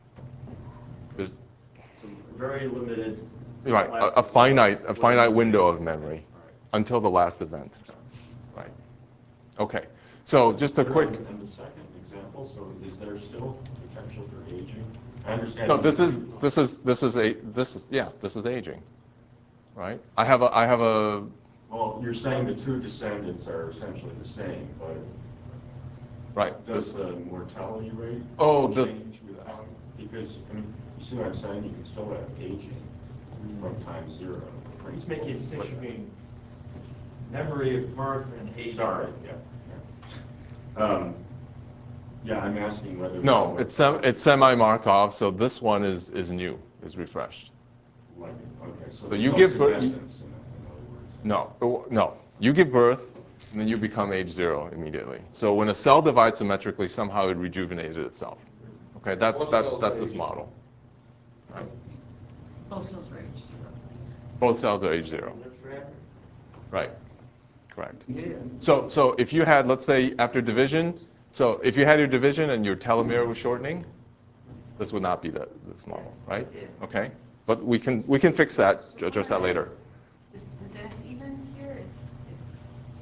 There's, So very limited. right, a, last- a finite, a finite window of information. memory until the last event. Right. Okay. So just a quick. And the second example, so is there still potential for aging? I understand. No, this is this is this is a this is yeah this is aging. Right. I have a I have a. Well, you're saying the two descendants are essentially the same, but Right. does This, the mortality rate Oh, this- change without? Because, I mean, you see what I'm saying? You can still have aging from time zero. He's making a distinction between memory of birth and age. Sorry, yeah. yeah. Um, Yeah, I'm asking whether. no, it's sem, it's semi-Markov. So this one is is new, is refreshed. Like, okay, so So there's you no give birth- senescence in in other words. No, oh, no. You give birth, and then you become age zero immediately. So when a cell divides symmetrically, somehow it rejuvenated itself. Okay, that, that, that's this model. Right. Both cells are age zero. Both cells are age zero. Live forever. Right. Correct. Yeah, yeah. So, so if you had, let's say, after division, so if you had your division and your telomere was shortening, this would not be the, this model, right? Yeah. Okay. But we can we can fix that, address that later. The, the death events here is, is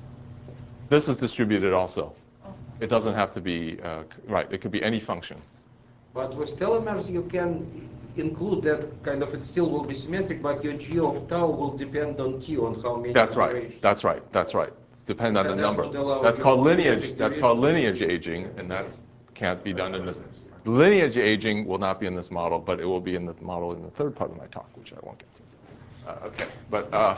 This is distributed also. also. It doesn't have to be uh, right. It could be any function. But with telomeres, you can include that kind of, it still will be symmetric, but your G of tau will depend on T, on how many That's right. iterations. That's right. That's right. Depend on the That- that number. would allow That's you called to lineage. symmetric That's called division. lineage aging, and that's can't be done in this. Lineage aging will not be in this model, but it will be in the model in the third part of my talk, which I won't get to. Uh, okay. But uh,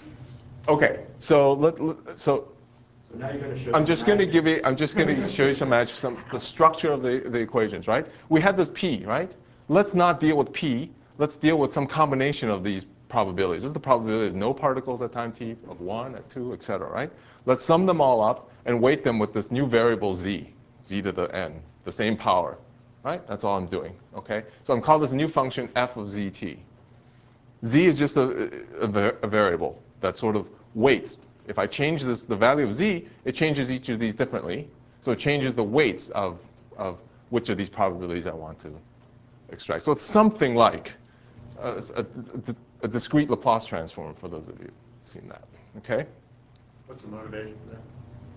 okay. So let, let- so So now you're going to show. I'm some just going to magic. give you. I'm just going to show you some magic, some the structure of the, the equations, right? We had this p, right? Let's not deal with p. Let's deal with some combination of these probabilities. This is the probability of no particles at time t, of one, at two, et cetera, right? Let's sum them all up and weight them with this new variable z, z to the n, the same power, right? That's all I'm doing, okay? So I'm calling this new function f of zt. Z is just a, a, var- a variable that sort of weights. If I change this, the value of z, it changes each of these differently. So it changes the weights of, of which of these probabilities I want to extract. So it's something like a, a, a discrete Laplace transform, for those of you who've seen that. Okay? What's the motivation for that?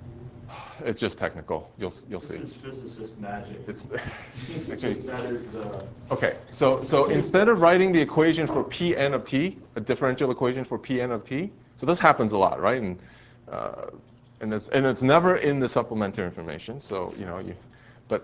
It's just technical. You'll, you'll This see. is physicist magic. It's actually, That is, uh, okay, so, so instead of writing the equation for Pn of t, a differential equation for Pn of t, so this happens a lot, right? And, uh, and, it's, and it's never in the supplementary information, so, you know, you, but,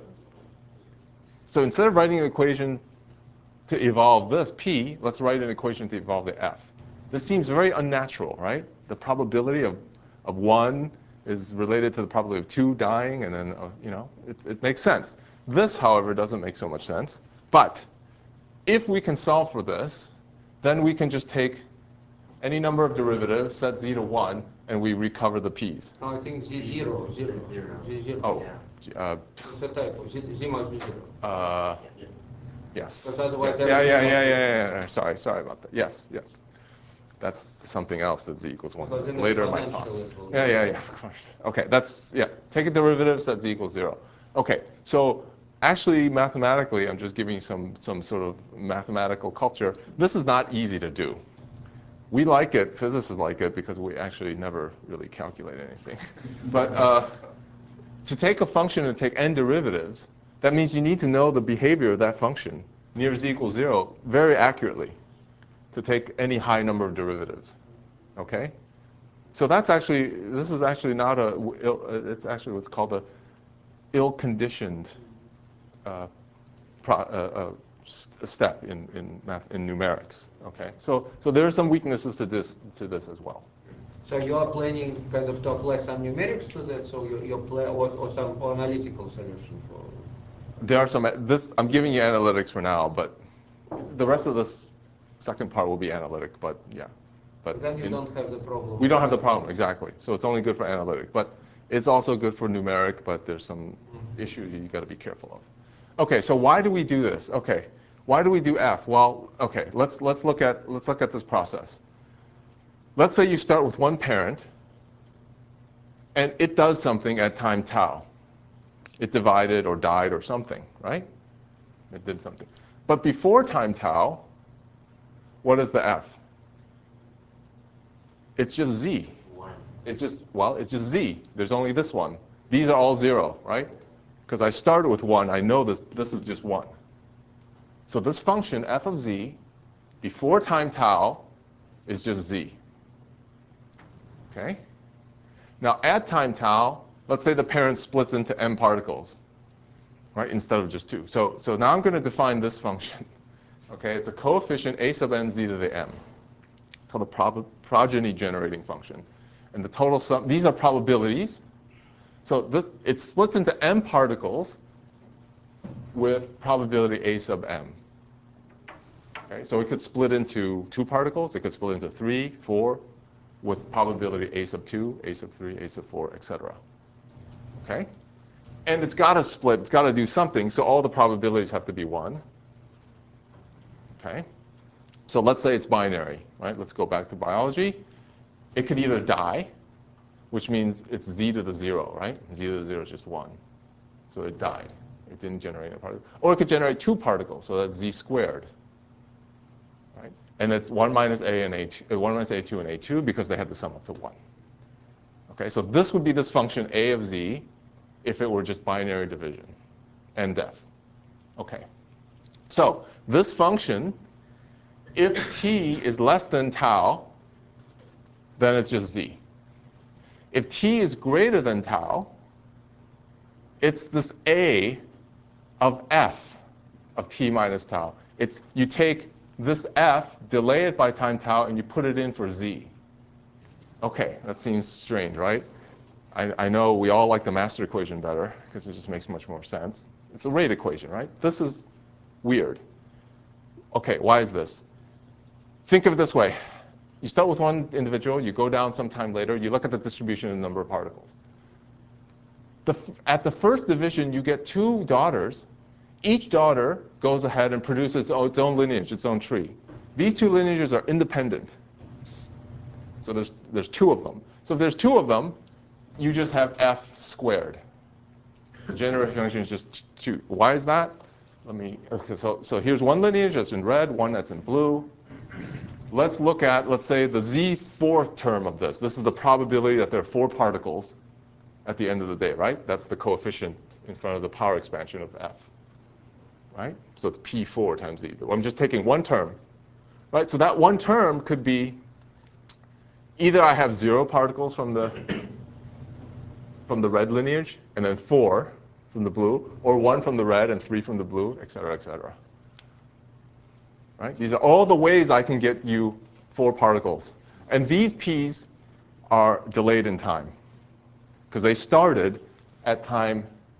so instead of writing an equation to evolve this p, let's write an equation to evolve the f. This seems very unnatural, right? The probability of, of one is related to the probability of two dying, and then, uh, you know, it, it makes sense. This, however, doesn't make so much sense. But if we can solve for this, then we can just take any number of derivatives, set z to one, and we recover the p's. No, I think Z zero, zero. Z zero. Z zero. Oh, Yeah. g- uh, It's a typo, Z, Z must be zero. uh, yes. Because otherwise Yes. that Yeah, would yeah, be yeah, not- yeah, yeah, yeah. Sorry, sorry about that. Yes, yes. That's something else that z equals one. Because in Later in my talk. exponential it will Yeah, be- yeah, yeah, of course. Okay, that's, yeah. Take a derivative, set z equals zero. Okay, so actually, mathematically, I'm just giving you some, some sort of mathematical culture. This is not easy to do. We like it, physicists like it, because we actually never really calculate anything. But uh, to take a function and take n derivatives, that means you need to know the behavior of that function near z equals zero very accurately to take any high number of derivatives. Okay? So that's actually, this is actually not a, it's actually what's called a ill-conditioned uh, pro, uh, uh, st- step in, in, math, in numerics. Okay? So, so there are some weaknesses to this, to this as well. So you are planning kind of to apply some numerics to that, so you, you play, or, or some analytical solution for. There are some, this, I'm giving you analytics for now, but the rest of this second part will be analytic, but yeah. But Then you in- don't have the problem. we don't have the problem, exactly. So it's only good for analytic, but it's also good for numeric, but there's some issues you got to be careful of. Okay, so why do we do this? Okay, why do we do F? Well, okay, let's let's look at let's look at this process. let's say you start with one parent, and it does something at time tau. It divided or died or something, right? It did something. But before time tau, what is the f? It's just z. One. It's just, well, it's just z. There's only this one. These are all zero, right? Because I started with one, I know this, this is just one. So this function, f of z, before time tau, is just z. Okay? Now at time tau, let's say the parent splits into m particles, right, instead of just two. So, so now I'm going to define this function. Okay, it's a coefficient a sub n z to the m. It's called the prob progeny generating function. And the total sum, these are probabilities. So this, it splits into m particles with probability a sub m. Okay, so it could split into two particles. It could split into three, four, with probability a sub two, a sub three, a sub four, et cetera. Okay? And it's got to split. It's got to do something. So all the probabilities have to be one. Okay? So let's say it's binary, right? Let's go back to biology. It could either die, which means it's z to the zero, right? Z to the zero is just one. So it died. It didn't generate a particle. Or it could generate two particles, so that's z squared. Right? And it's one minus a and a two, one minus a two and a two because they had to sum up to one. Okay, so this would be this function a of z if it were just binary division and def. Okay. So this function, if t is less than tau, then it's just z. If t is greater than tau, it's this a of f of t minus tau. It's, you take this f, delay it by time tau, and you put it in for z. Okay, that seems strange, right? I, I know we all like the master equation better because it just makes much more sense. It's a rate equation, right? This is weird. Okay, why is this? Think of it this way. You start with one individual, you go down sometime later, you look at the distribution of the number of particles. The, at the first division, you get two daughters. Each daughter goes ahead and produces its own, its own lineage, its own tree. These two lineages are independent. So there's, there's two of them. So if there's two of them, you just have f squared. The generation function is just two. Why is that? Let me, okay, so, so here's one lineage that's in red, one that's in blue. Let's look at, let's say, the z fourth term of this. This is the probability that there are four particles at the end of the day, right? That's the coefficient in front of the power expansion of f, right? So it's p four times z. I'm just taking one term, right? So that one term could be either I have zero particles from the from the red lineage, and then four from the blue, or one from the red and three from the blue, et cetera, et cetera. Right? These are all the ways I can get you four particles. And these p's are delayed in time because they started at time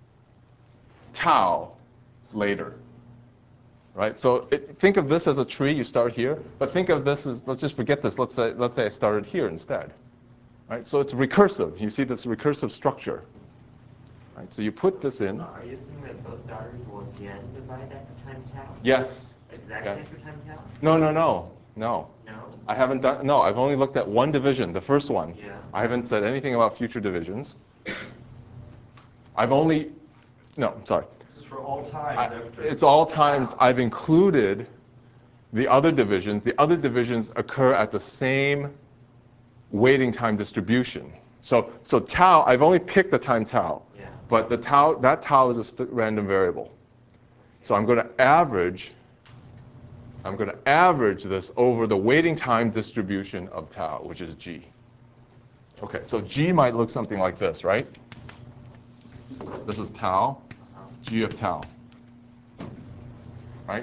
tau later. Right? So it, think of this as a tree. You start here, but think of this as, let's just forget this. Let's say, let's say I started here instead. Right? So it's recursive. You see this recursive structure. Right? So you put this in. Are you saying that both daughters will again divide after time tau? Yes. Exactly Yes. after time tau? No, no, no, no. No? I haven't done, no, I've only looked at one division, the first one. Yeah. I haven't said anything about future divisions. I've only, no, sorry. This is for all times I, after. it's all times tau. I've included the other divisions. The other divisions occur at the same waiting time distribution. So, so tau, I've only picked the time tau. Yeah. But the tau, that tau is a st- random variable. So I'm going to average, I'm going to average this over the waiting time distribution of tau, which is g. Okay, so g might look something like this, right? This is tau, g of tau, right?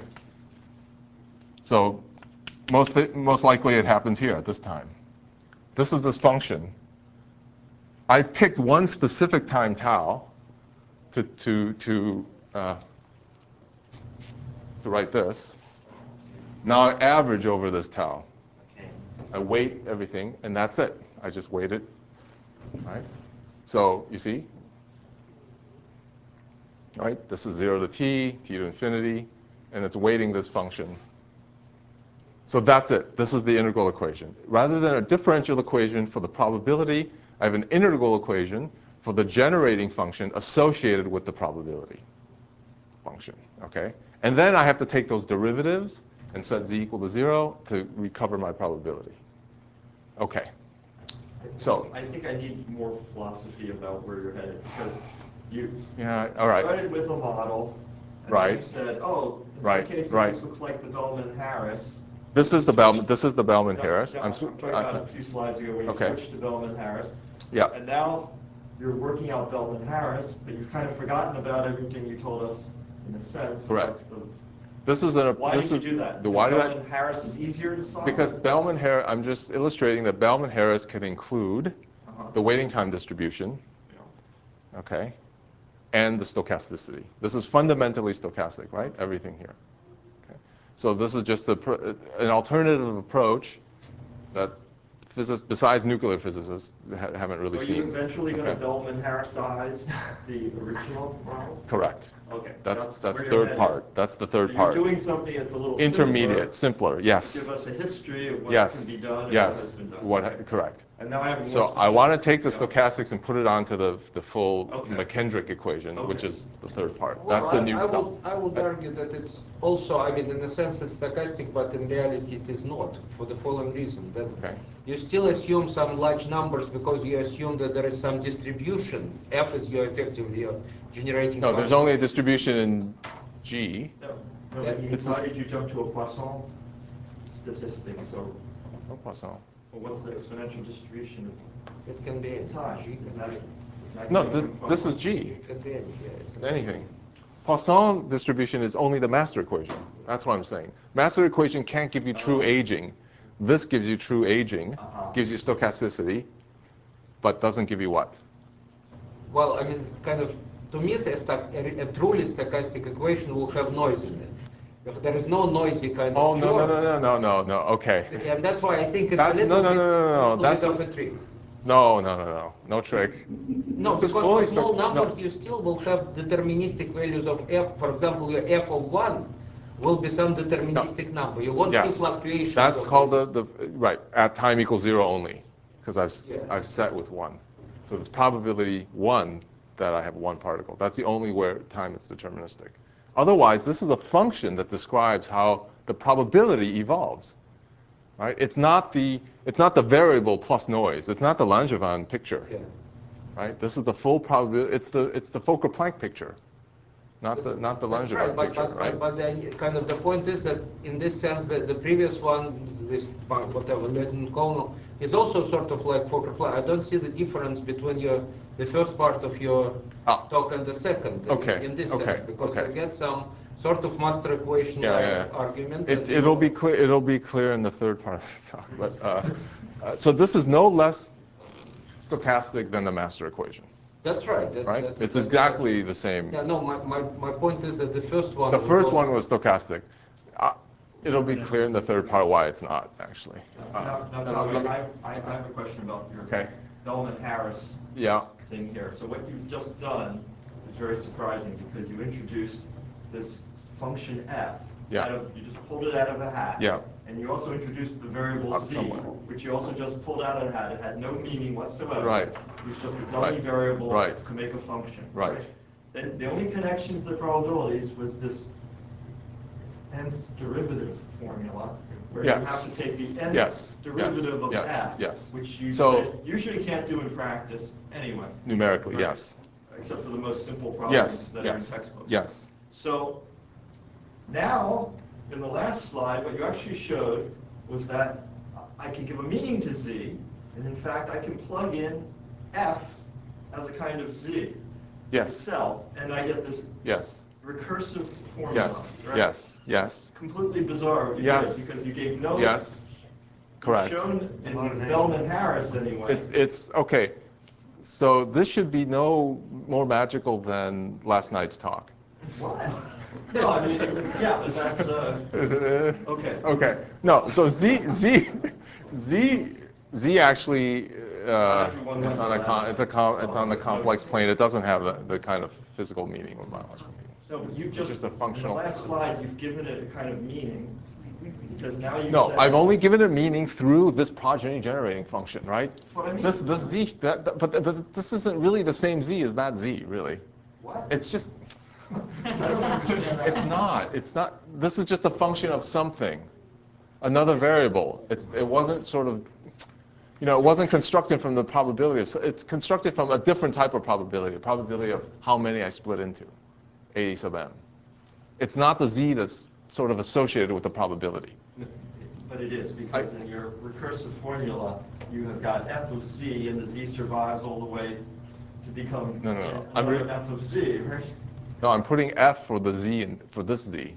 So most, most likely it happens here at this time. This is this function. I picked one specific time tau to, to, to, uh, to write this. Now I average over this tau. Okay. I weight everything, and that's it. I just weight it, right? So you see, right? This is zero to t, t to infinity, and it's weighting this function. So that's it. This is the integral equation. Rather than a differential equation for the probability, I have an integral equation for the generating function associated with the probability function, okay? And then I have to take those derivatives and set z equal to zero to recover my probability. Okay. So I think I need more philosophy about where you're headed, because you yeah, all right. started with a model, and Right. then you said, oh, in Right, some cases right. this looks like the Bellman-Harris. This is the Bellman. This is the No, Bellman-Harris. no, I'm, I'm su- talking about a few slides ago where you okay. switched to Bellman-Harris. Yeah. And now you're working out Bellman-Harris, but you've kind of forgotten about everything you told us in a sense. Correct. about the- This is an. Why this did is, you do that? The Because why did I? Bellman-Harris is easier to solve? Because Bellman-Harris. I'm just illustrating that Bellman-Harris can include Uh-huh. the waiting time distribution, Yeah. okay, and the stochasticity. This is fundamentally stochastic, right? Everything here. Okay. So this is just a, pr- an alternative approach that physicists, besides nuclear physicists, ha- haven't really Are seen. you eventually going to Okay. Bellman-Harrisize the original model? Correct. Okay. That's that's where you're third headed. part. That's the third So part. You're doing something that's a little Intermediate, simpler. Yes. Give us a history of what Yes. can be done and what Yes. has been done. What? Okay. Correct. And now I have a more So I specific- want to take the yeah. stochastics and put it onto the the full Okay. McKendrick equation, Okay. which is the third part. Well, That's the I- new I stuff. would, I would Uh, argue that it's also, I mean, in a sense it's stochastic, but in reality it is not, for the following reason, that Okay. you still assume some large numbers because you assume that there is some distribution. F is your effectively your generating No, there's function. only a distribution in G. No, no, Yeah. but you- It's why a- did you jump to a Poisson statistic? So, No Poisson. well, what's the exponential distribution It can be of time? any. Isn't that- isn't that No, coming this, from this is Poisson? G. It can be any, yeah, it can be Anything. Poisson distribution is only the master equation. That's what I'm saying. Master equation can't give you true Oh. aging. This gives you true aging, Uh-huh. gives you stochasticity, but doesn't give you what? Well, I mean, kind of, to me, a, stoch- a, a truly stochastic equation will have noise in it. If there is no noisy kind Oh, of no, no, curve, no, no, no, no, no, okay. and that's why I think it's That- a no, little no, bit, no, no, no, little that's bit a- of a trick. No, no, no, no, no trick. No, This is because fully for small stoch- no. numbers, you still will have deterministic values of f. For example, your f of one will be some deterministic number. You won't Yes, see fluctuations. that's of called the, this. the, right, at time equals zero only, because I've, s- Yeah. I've set with one. So there's probability one that I have one particle. That's the only where time is deterministic. Otherwise, this is a function that describes how the probability evolves. Right? It's not the it's not the variable plus noise. It's not the Langevin picture. Yeah. Right? This is the full probability. It's the it's the Fokker-Planck picture, not the not the That's Langevin right, but, picture. but, right? but, but then kind of the point is that in this sense, that the previous one, this part, whatever, Newton Cohnel, is also sort of like Fokker-Planck. I don't see the difference between your the first part of your Ah. talk and the second. Okay, In, in this okay, sense, because okay. you get some sort of master equation Yeah, like yeah. argument. It, and it'll you- be clear. It'll be clear in the third part of the talk. But uh, uh, so this is no less stochastic than the master equation, That's right. That, right? that- It's that- exactly the same. Yeah, no, my, my, my point is that the first one. The first also- one was stochastic. Uh, it'll be clear in the third part why it's not actually. Uh, Now, now, uh, Tommy, let me- I, I I have a question about your Okay. Bellman-Harris Yeah. thing here. So what you've just done is very surprising because you introduced this function f. Yeah. out of- You just pulled it out of a hat. Yeah. And you also introduced the variable Out z, somewhere. which you also just pulled out of a hat. It had no meaning whatsoever. Right. It was just a dummy Right. variable Right. to make a function. Right. Then the only connection to the probabilities was this nth derivative formula, where you Yes. have to take the nth Yes. derivative Yes. of Yes. f, Yes. which you So- said usually can't do in practice anyway. Numerically, Right? yes. Except for the most simple problems Yes. that are in Yes. textbooks. Yes. So now, in the last slide, what you actually showed was that I can give a meaning to z, and in fact, I can plug in f as a kind of z Yes. itself, and I get this Yes. recursive formula. Yes. Right? Yes. Yes. Completely bizarre what you Yes. did, because you gave no. Yes. Correct. You've shown in Bellman-Harris anyway. It's it's okay. So this should be no more magical than last night's talk. What? No, I mean, yeah, but that's, uh, okay. Okay. No. So Z Z Z Z actually uh, everyone it's went on to a com- last it's a com- it's on the night. complex plane. It doesn't have the, the kind of physical meaning or biological meaning. No, but you've It's just, just a in the functional. last slide, you've given it a kind of meaning, Because now you No, said- I've only given it meaning through this progeny generating function, right? That's what I mean. This, this z, that, that- but, but this isn't really the same z as that z, really. What? It's just, I don't understand that. it's not, it's not, this is just a function of something, another variable. It's, it wasn't sort of, you know, it wasn't constructed from the probability of, it's constructed from a different type of probability, a probability of how many I split into, A sub m. It's not the z that's sort of associated with the probability. But it is, because in your recursive formula, you have got f of z, and the z survives all the way to become No, no, no. I'm another re- f of z, right? No, I'm putting f for the z and for this z.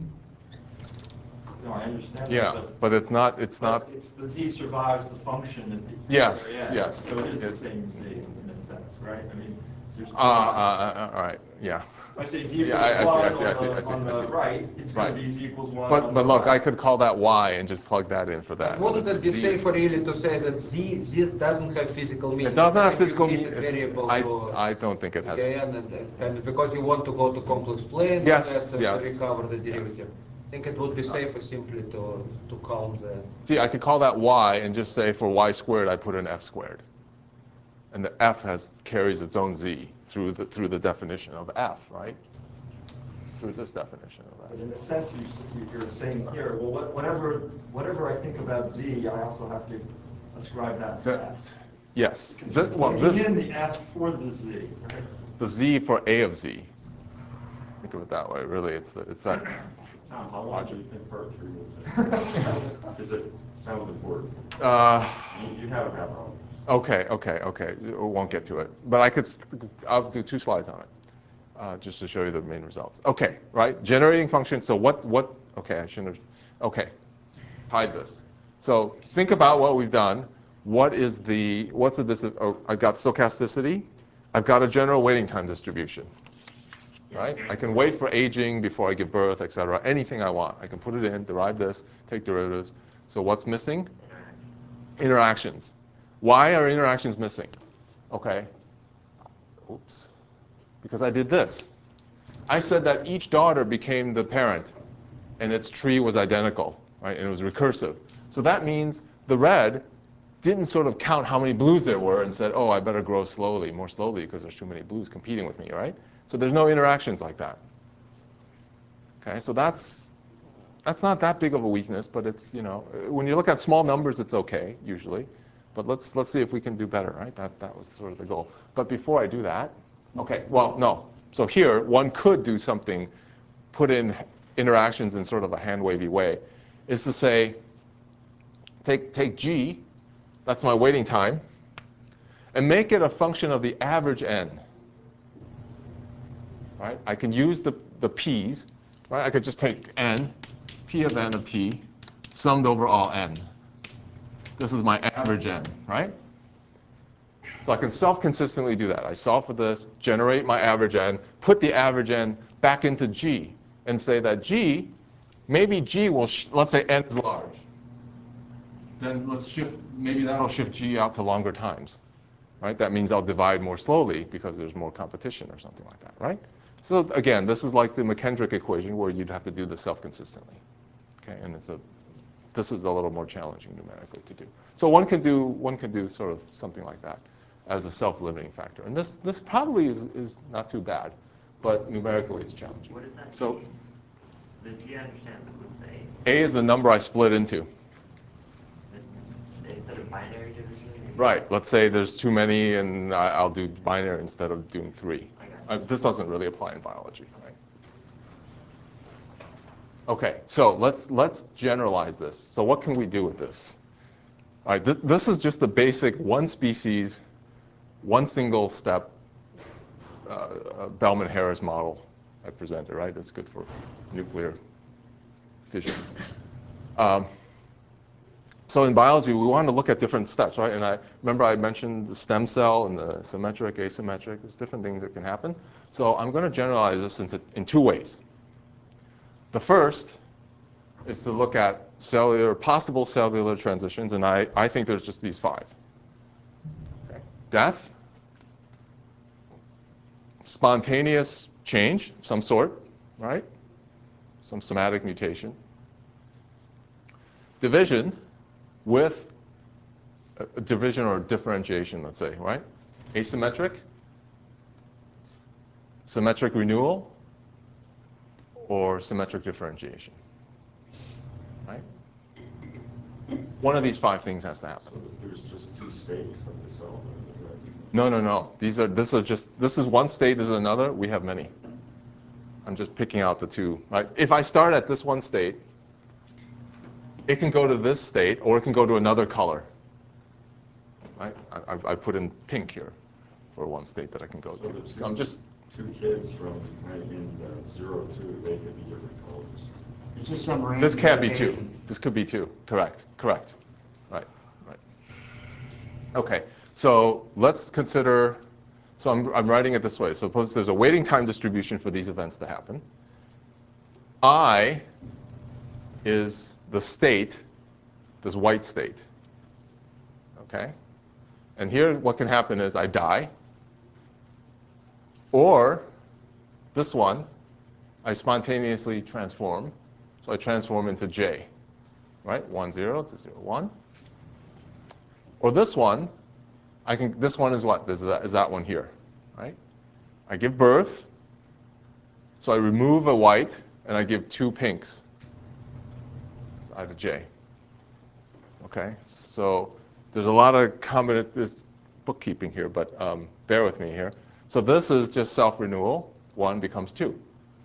No, I understand that, Yeah, but, but it's not, it's but not, it's, the z survives the function at the Yes, very end. yes, So it is the yes. same z in a sense, right? I mean, there's. uh, uh, uh, all right, yeah. I say z equals Yeah, I- I see, one I see, I see, on I the, see, on I the see. right, it's gonna Right. be z equals one on But, the but look, I left. could call that y and just plug that in for that. Wouldn't The it be z is- safer really to say that z, z doesn't have physical meaning? It doesn't have It's a physical committed meaning. variable I, to- I don't think it has. Okay, and, and, and kind of because you want to go to complex plane Yes, test and yes, to recover the yes. derivative. I think it would be safer simply to, to count the. See, I could call that y and just say for y squared, I put in f squared. And the f has, carries its own z through the, through the definition of f, right? Through this definition of But f. in a sense, you, s- you- you're saying here, well, what- whatever, whatever I think about z, I also have to ascribe that to That- f. Yes. Because Th- you're well, plugging this, in the f for the z, right? the z for a of z. Think of it that way. Really, it's the, it's that. Tom, how long do you think part three will take? Because it sounds important. Uh, You, you have half hour. okay, okay, okay. We won't get to it, but I could. s- I'll do two slides on it, uh, just to show you the main results. Okay, right. Generating function. So what? What? Okay, I shouldn't have. Okay, hide this. So think about what we've done. What is the? What's the? This? Oh, I've got stochasticity. I've got a general waiting time distribution. Right? I can wait for aging before I give birth, et cetera. Anything I want. I can put it in, derive this, take derivatives. So what's missing? Interactions. Why are interactions missing? Okay. Oops. Because I did this. I said that each daughter became the parent, and its tree was identical, right? And it was recursive. So that means the red didn't sort of count how many blues there were and said, oh, I better grow slowly, more slowly, because there's too many blues competing with me, right? So there's no interactions like that. Okay, so that's that's not that big of a weakness, but it's, you know, when you look at small numbers, it's okay usually. But let's let's see if we can do better, right? That that was sort of the goal. But before I do that, okay, well, no. So here one could do something, put in interactions in sort of a hand wavy way, is to say, take take G, that's my waiting time, and make it a function of the average n. Right? I can use the, the p's, right? I could just take n, p of n of t, summed over all n. This is my average n, right? So I can self-consistently do that. I solve for this, generate my average n, put the average n back into G, and say that G, maybe G will, sh let's say n is large. Then let's shift, maybe that'll shift G out to longer times, right? That means I'll divide more slowly because there's more competition or something like that, right? So again, this is like the McKendrick equation where you'd have to do this self-consistently. Okay, and it's a, this is a little more challenging numerically to do. So one can do, one can do sort of something like that as a self-limiting factor. And this, this probably is, is not too bad, but numerically it's challenging. What does that So mean? Do you understand what's the A? A is the number I split into. The- Instead of binary division? Right. Let's say there's too many, and I, I'll do binary instead of doing three. I got you. Uh, this doesn't really apply in biology, right? Okay. So let's let's generalize this. So what can we do with this? All right. This this is just the basic one species, one single step uh, uh, Bellman-Harris model I presented. Right. That's good for nuclear fission. Um, So in biology, we want to look at different steps, right? And I remember I mentioned the stem cell and the symmetric, asymmetric. There's different things that can happen. So I'm going to generalize this into in two ways. The first is to look at cellular, possible cellular transitions, and I, I think there's just these five. Okay. Death, spontaneous change, some sort, right? Some somatic mutation. division with a, a division or differentiation, let's say, right? Asymmetric, symmetric renewal, or symmetric differentiation, right? One of these five things has to happen. So there's just two states of the cell. No, no, no. These are, this are just, this is one state, this is another. We have many. I'm just picking out the two, right? If I start at this one state, it can go to this state, or it can go to another color, right? I, I, I put in pink here for one state that I can go So to. the two, So I'm just, two kids from in uh, zero two, they could be different colors. It's just some random. this can't be two. mutation. This could be two. Correct, correct. Right, right. Okay, so let's consider, so I'm, I'm writing it this way. Suppose there's a waiting time distribution for these events to happen. I is the state, this white state, okay? And here what can happen is I die, or this one, I spontaneously transform. So I transform into J, right? One, zero to zero, one. Or this one, I can, this one is what? This is that, is that one here, right? I give birth, so I remove a white, and I give two pinks. It's I to J. Okay, so there's a lot of combination, this bookkeeping here, but um, bear with me here. So this is just self-renewal. One becomes two.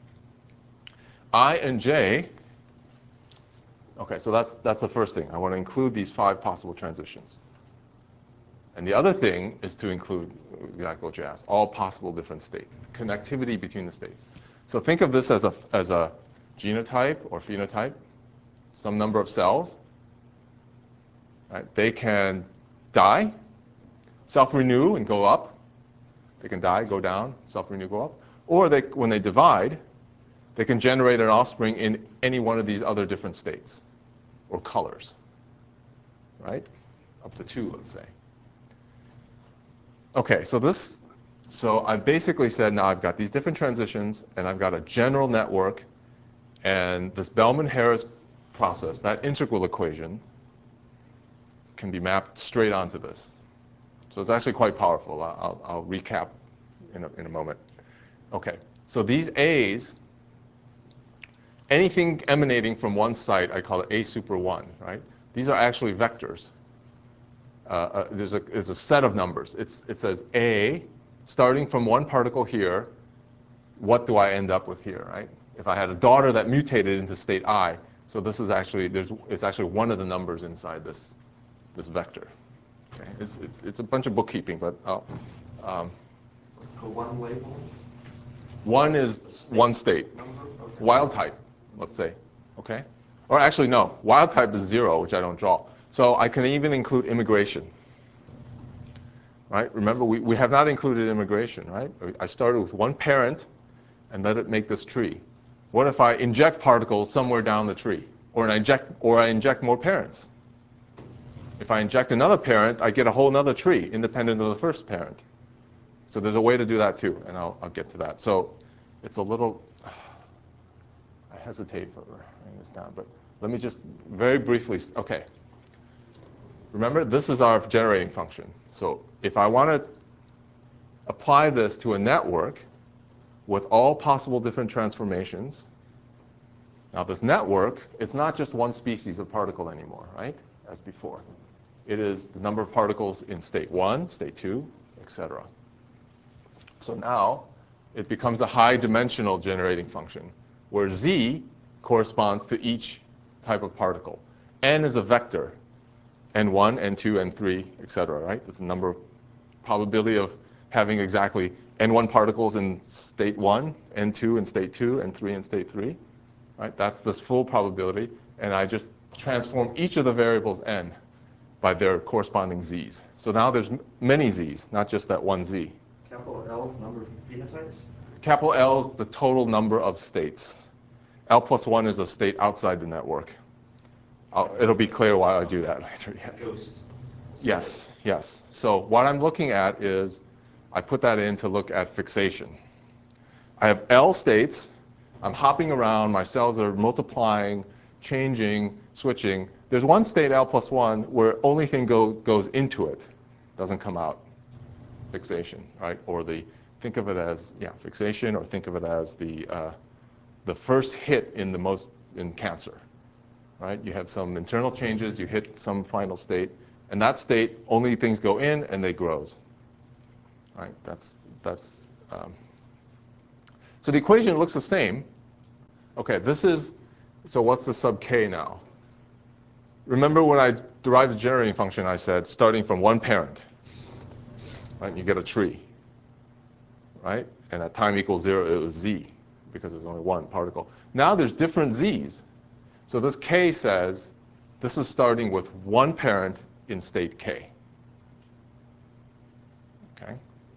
I and J, okay, so that's, that's the first thing. I want to include these five possible transitions. And the other thing is to include, exactly what you asked, all possible different states, connectivity between the states. So think of this as a, as a genotype or phenotype, some number of cells. Right? They can die, self-renew and go up. They can die, go down, self-renew, go up. Or they, when they divide, they can generate an offspring in any one of these other different states or colors, right? Up to two, let's say. Okay, so this, so I basically said now I've got these different transitions and I've got a general network, and this Bellman-Harris process, that integral equation, can be mapped straight onto this. So it's actually quite powerful. I'll, I'll recap in a, in a moment. Okay, so these A's, anything emanating from one site, I call it A super one, right? These are actually vectors. Uh, uh, there's, a, there's a set of numbers. It's, it says A, starting from one particle here, what do I end up with here, right? If I had a daughter that mutated into state I, so this is actually, there's, it's actually one of the numbers inside this, this vector. Okay? It's, it, it's a bunch of bookkeeping, but I'll, um, So one label? one is State one state. Number? Okay. Wild type, let's say, okay? Or actually, no, wild type is zero, which I don't draw. So I can even include immigration, right? Remember, we, we have not included immigration, right? I started with one parent and let it make this tree. What if I inject particles somewhere down the tree? Or I inject, or I inject more parents? If I inject another parent, I get a whole other tree, independent of the first parent. So there's a way to do that too, and I'll, I'll get to that. So it's a little, I hesitate for writing this down, but let me just very briefly, okay. Remember, this is our generating function. So if I want to apply this to a network with all possible different transformations, now this network, it's not just one species of particle anymore, right, as before. It is the number of particles in state one, state two, et cetera. So now it becomes a high-dimensional generating function, where Z corresponds to each type of particle. N is a vector. N one, N two, N three, et cetera, right? It's a number, probability of having exactly N one particles in state one, N two in state two, N three in state three, right? That's this full probability, and I just transform each of the variables N by their corresponding Z's. So now there's many Z's, not just that one Z. Capital L is number of phenotypes? Capital L is the total number of states. L plus one is a state outside the network. I'll, it'll be clear why I do that later. Yes. Ghost. Yes, yes. So what I'm looking at is, I put that in to look at fixation. I have L states. I'm hopping around. My cells are multiplying, changing, switching. there's one state L plus one where only thing go, goes into it, doesn't come out. Fixation, right? Or the, think of it as, yeah, fixation, or think of it as the, uh, the first hit in the most, in cancer, right? You have some internal changes, you hit some final state, and that state, only things go in and they grows, right? That's, that's, um, so the equation looks the same. Okay, this is, so what's the sub k now? Remember when I derived the generating function, I said starting from one parent, right? You get a tree, right? And at time equals zero, it was z, because there's only one particle. Now there's different z's. So this k says this is starting with one parent in state k. Okay?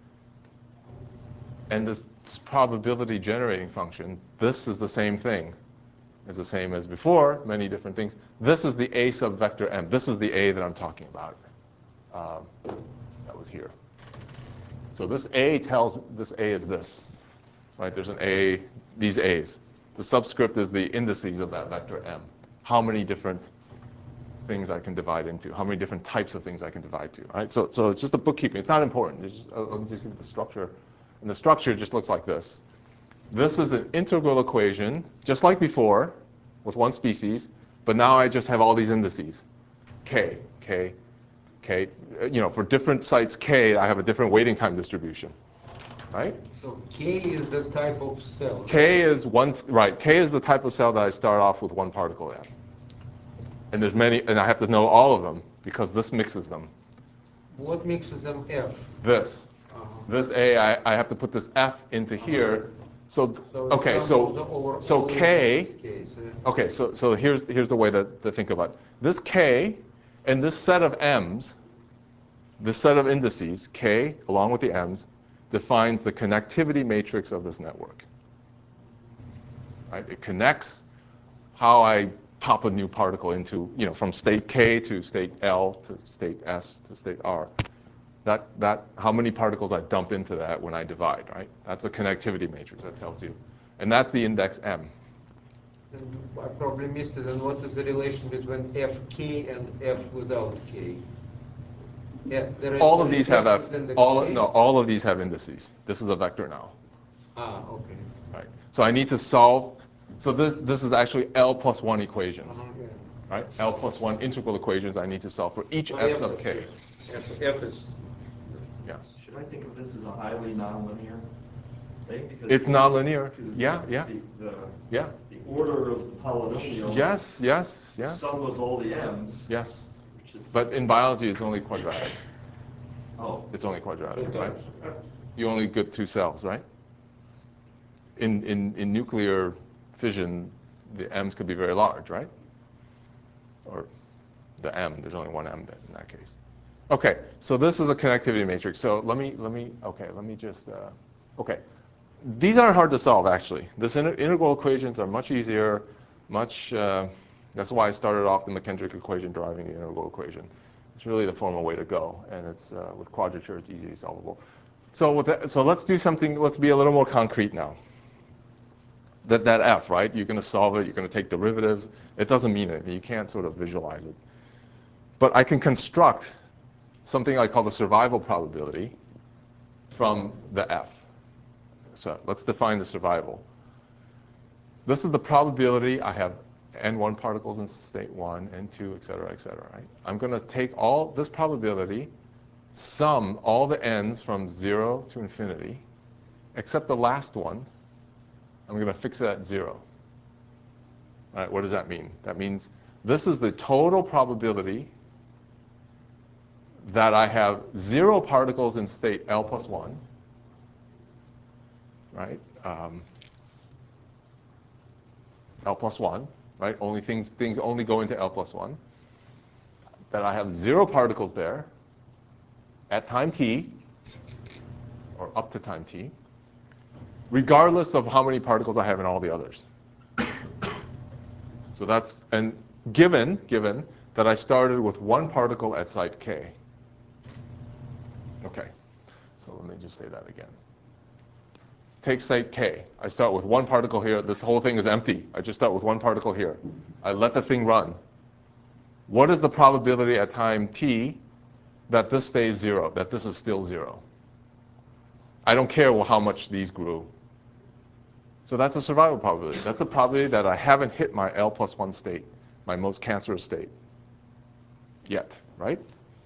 And this probability generating function, this is the same thing. It's the same as before, many different things. This is the A sub vector m. This is the A that I'm talking about. Um, that was here. So this A tells, this A is this, right? There's an A, these A's. The subscript is the indices of that vector m. How many different things I can divide into, how many different types of things I can divide to, right? So, so it's just a bookkeeping. It's not important. It's just, I'll just give you the structure. And the structure just looks like this. This is an integral equation, just like before, with one species, but now I just have all these indices. K, K, K. You know, for different sites K, I have a different waiting time distribution, right? So K is the type of cell. K is one, right, K is the type of cell that I start off with one particle in. And there's many, and I have to know all of them, because this mixes them. What mixes them? F. This. Uh-huh. This A, I, I have to put this F into here. So, So okay, it sounds so, over so all K, these Ks, yeah. okay, so, so here's, here's the way to, to think about it. This K and this set of M's, this set of indices, K along with the M's, defines the connectivity matrix of this network. Right? It connects how I pop a new particle into, you know, from state K to state L to state S to state R. That, that, how many particles I dump into that when I divide, right? That's a connectivity matrix that tells you. And that's the index M. And I probably missed it. And what is the relation between F K and F without K? Yeah, there is, All of there these is have, F F, with index all, K? no, all of these have indices. This is a vector now, Ah, okay. right? So I need to solve, so this, this is actually L plus one equations, Uh-huh, yeah. right? L plus one integral equations I need to solve for each So F sub K. F, F is, Yeah. Should I think of this as a highly nonlinear thing? Because It's nonlinear. because Yeah, yeah, The, the, yeah. the order of the polynomial. Yes, yes, yes, Sum of all the m's. yes. Which is, But in biology, it's only quadratic. oh, It's only quadratic, Two right? times. You only get two cells, right? In, in, in nuclear fission, the M's could be very large, right? Or the M, there's only one M in that case. Okay, so this is a connectivity matrix. So let me, let me, okay, let me just, uh, okay. These aren't hard to solve, actually. This inter integral equations are much easier, much, uh, that's why I started off the McKendrick equation deriving the integral equation. It's really the formal way to go, and it's, uh, with quadrature, it's easily solvable. So, with that, so let's do something, let's be a little more concrete now. That, that F, right? You're going to solve it, you're going to take derivatives. It doesn't mean anything. You can't sort of visualize it. But I can construct something I call the survival probability from the F. So let's define the survival. This is the probability I have N one particles in state one, N two, et cetera, et cetera, right? I'm going to take all this probability, sum all the N's from zero to infinity, except the last one. I'm going to fix it at zero. All right, what does that mean? That means this is the total probability that I have zero particles in state L plus one, right? Um, L plus one, right? Only things, things only go into L plus one. That I have zero particles there at time t, or up to time t, regardless of how many particles I have in all the others. So that's, and given, given that I started with one particle at site k. Okay, so let me just say that again. Take site k. I start with one particle here. This whole thing is empty. I just start with one particle here. I let the thing run. what is the probability at time t that this stays zero, that this is still zero? I don't care how much these grew. So that's a survival probability. That's a probability that I haven't hit my L plus one state, my most cancerous state yet, right?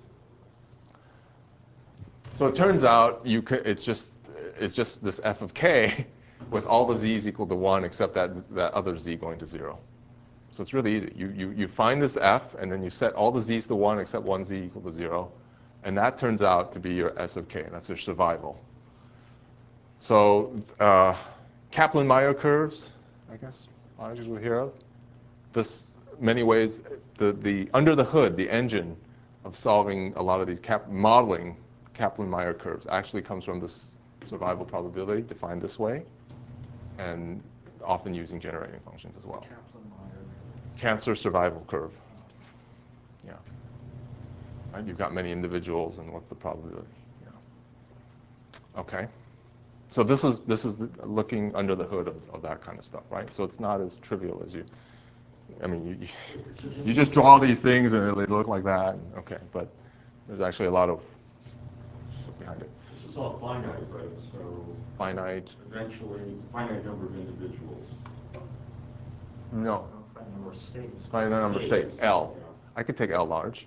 So it turns out you could, it's just it's just this f of k with all the z's equal to one except that that other z going to zero. So it's really easy. You you you find this f and then you set all the z's to one except one z equal to zero, and that turns out to be your S of k. That's your survival. So uh, Kaplan-Meier curves, I guess, biologists will hear of. This, many ways, the, the under the hood, the engine of solving a lot of these cap, modeling Kaplan-Meier curves actually comes from this survival probability defined this way, and often using generating functions as well. Kaplan-Meier. Cancer survival curve. Yeah. Right? You've got many individuals, and what's the probability? Yeah. Okay. So this is this is looking under the hood of, of that kind of stuff, right? So it's not as trivial as you. I mean, you you, you just draw these things and they look like that. Okay, but there's actually a lot of stuff behind it. This is all finite, right? So Finite. eventually, finite number of individuals. No. Finite number of states. Finite number of states. L. I could take L large.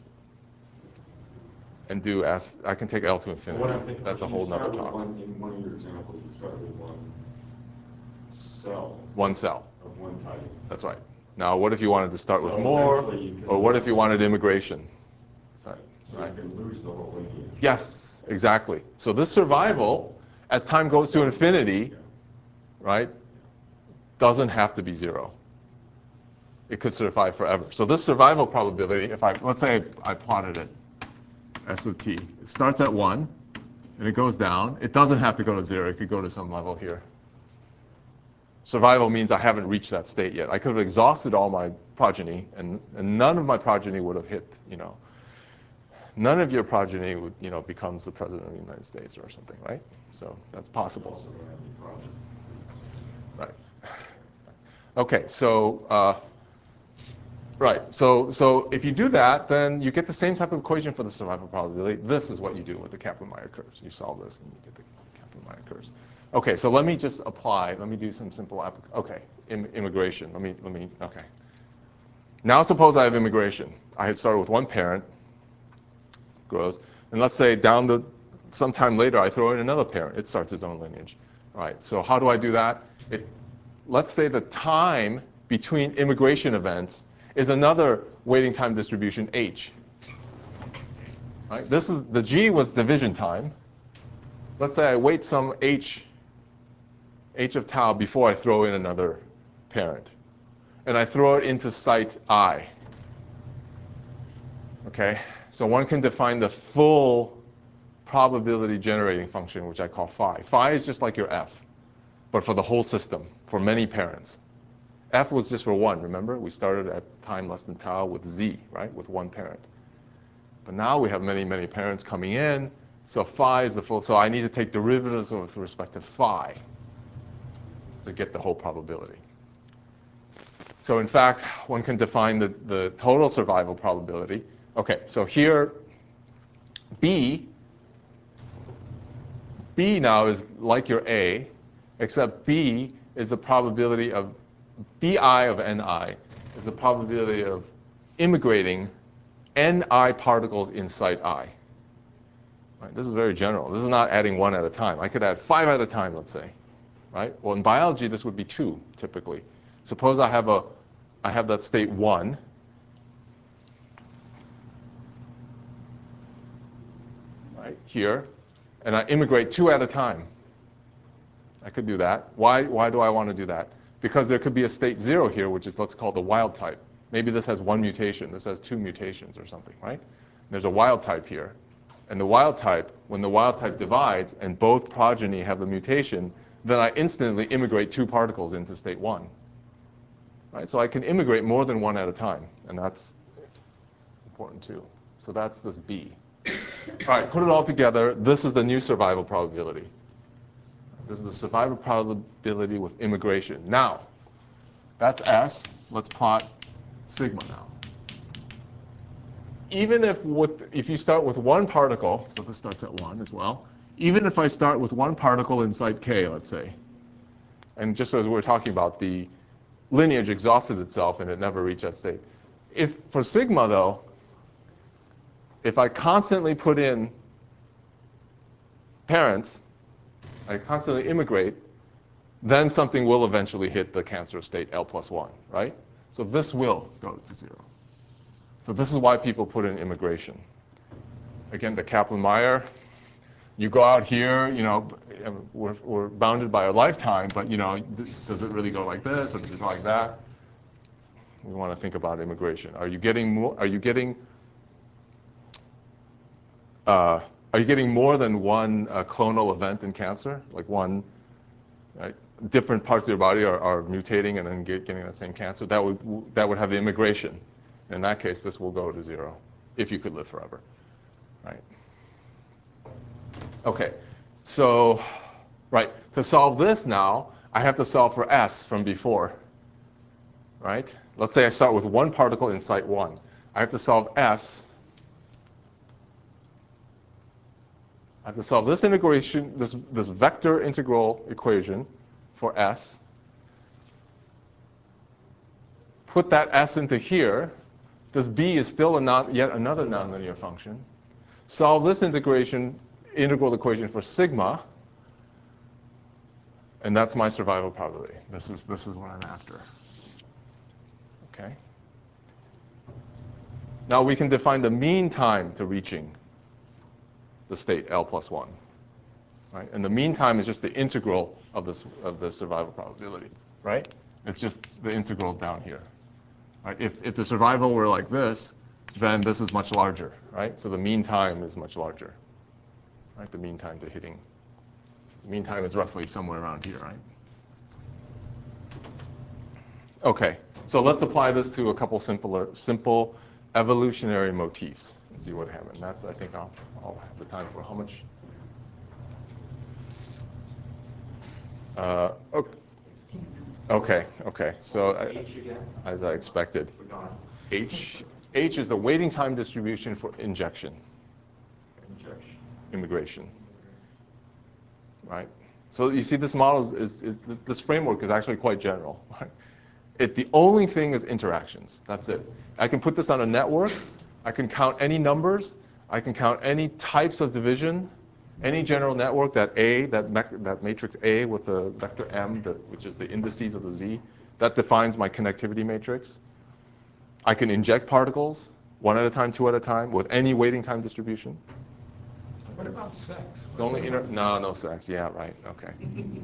And do S. I can take L to infinity. What I'm thinking, That's a so whole you start nother with topic. one, in one of your examples, you start with one cell One cell. of one type. That's right. Now, what if you wanted to start with So more, eventually you can- or what if you wanted immigration? So, So right. you can lose the whole lineage. Yes, exactly. So this survival, as time goes to infinity, Yeah. right, doesn't have to be zero. It could survive forever. So this survival probability, if I, let's say I plotted it, S of t, it starts at one, and it goes down. It doesn't have to go to zero. It could go to some level here. Survival means I haven't reached that state yet. I could have exhausted all my progeny, and, and none of my progeny would have hit, you know, none of your progeny would, you know, becomes the president of the United States or something, right? So that's possible. Also don't have any project. Right. Okay, so, uh, right, so, so if you do that, then you get the same type of equation for the survival probability. This is what you do with the Kaplan-Meier curves. You solve this and you get the Kaplan-Meier curves. Okay, so let me just apply, let me do some simple applic, okay, Im immigration, let me, let me, okay. Now suppose I have immigration. I had started with one parent, grows, and let's say down the, sometime later I throw in another parent. It starts its own lineage. All right, so how do I do that? It, let's say the time between immigration events is another waiting time distribution, H. Right? This is, the G was division time. Let's say I wait some H, H of tau before I throw in another parent. And I throw it into site I. Okay, so one can define the full probability generating function, which I call phi. Phi is just like your F, but for the whole system, for many parents. F was just for one, remember? We started at time less than tau with Z, right, with one parent. But now we have many, many parents coming in, so phi is the full, so I need to take derivatives with respect to phi to get the whole probability. So in fact, one can define the, the total survival probability. Okay, so here, B, B now is like your A, except B is the probability of, Bi of Ni is the probability of immigrating Ni particles in site I. Right? This is very general. This is not adding one at a time. I could add five at a time, let's say. Right? Well, in biology, this would be two, typically. Suppose I have, a, I have that state one. Right, here, and I immigrate two at a time. I could do that. Why, why do I want to do that? Because there could be a state zero here, which is, let's call the wild type. Maybe this has one mutation. This has two mutations or something, right? There's a wild type here. And the wild type, when the wild type divides and both progeny have the mutation, then I instantly immigrate two particles into state one. Right? So I can immigrate more than one at a time, and that's important too. So that's this B. All right, put it all together. This is the new survival probability. This is the survival probability with immigration. Now, that's S. Let's plot sigma now. even if with, if you start with one particle, so this starts at one as well, even if I start with one particle in site K, let's say, and just as we were talking about, the lineage exhausted itself and it never reached that state. If for sigma, though, if I constantly put in parents, I constantly immigrate, then something will eventually hit the cancer state L plus one, right? So this will go to zero. So this is why people put in immigration. Again, the Kaplan-Meier, you go out here, you know, we're, we're bounded by our lifetime, but, you know, this, does it really go like this or does it go like that? We want to think about immigration. Are you getting more, are you getting, uh, are you getting more than one uh, clonal event in cancer? Like one, right? Different parts of your body are, are mutating and then get, getting that same cancer. That would, that would have the immigration. In that case, this will go to zero if you could live forever, right? Okay, so, right, to solve this now, I have to solve for S from before, right? Let's say I start with one particle in site one. I have to solve S. I have to solve this integration, this, this vector integral equation for S. Put that S into here. This B is still a non, yet another nonlinear function. Solve this integration, integral equation for sigma, and that's my survival probability. This is, this is what I'm after. Okay. Now we can define the mean time to reaching the state L plus one, right? And the mean time is just the integral of this of the survival probability, right? It's just the integral down here, right? If if the survival were like this, then this is much larger, right? So the mean time is much larger, right? The mean time to hitting, mean time is roughly somewhere around here, right? Okay, so let's apply this to a couple simpler, simple evolutionary motifs and see what happens. That's, I think, I'll, I'll have the time for how much? Uh, okay. Okay, okay. So I, H again? as I expected, We're gone. H H is the waiting time distribution for injection, Injection. immigration, right? So you see, this model is, is, is this, this framework is actually quite general, right? It, the only thing is interactions. That's it. I can put this on a network. I can count any numbers. I can count any types of division. Any general network, that A, that, that matrix A with the vector M, the, which is the indices of the Z, that defines my connectivity matrix. I can inject particles, one at a time, two at a time, with any waiting time distribution. What about sex? It's only inter no, no sex. Yeah, right. Okay.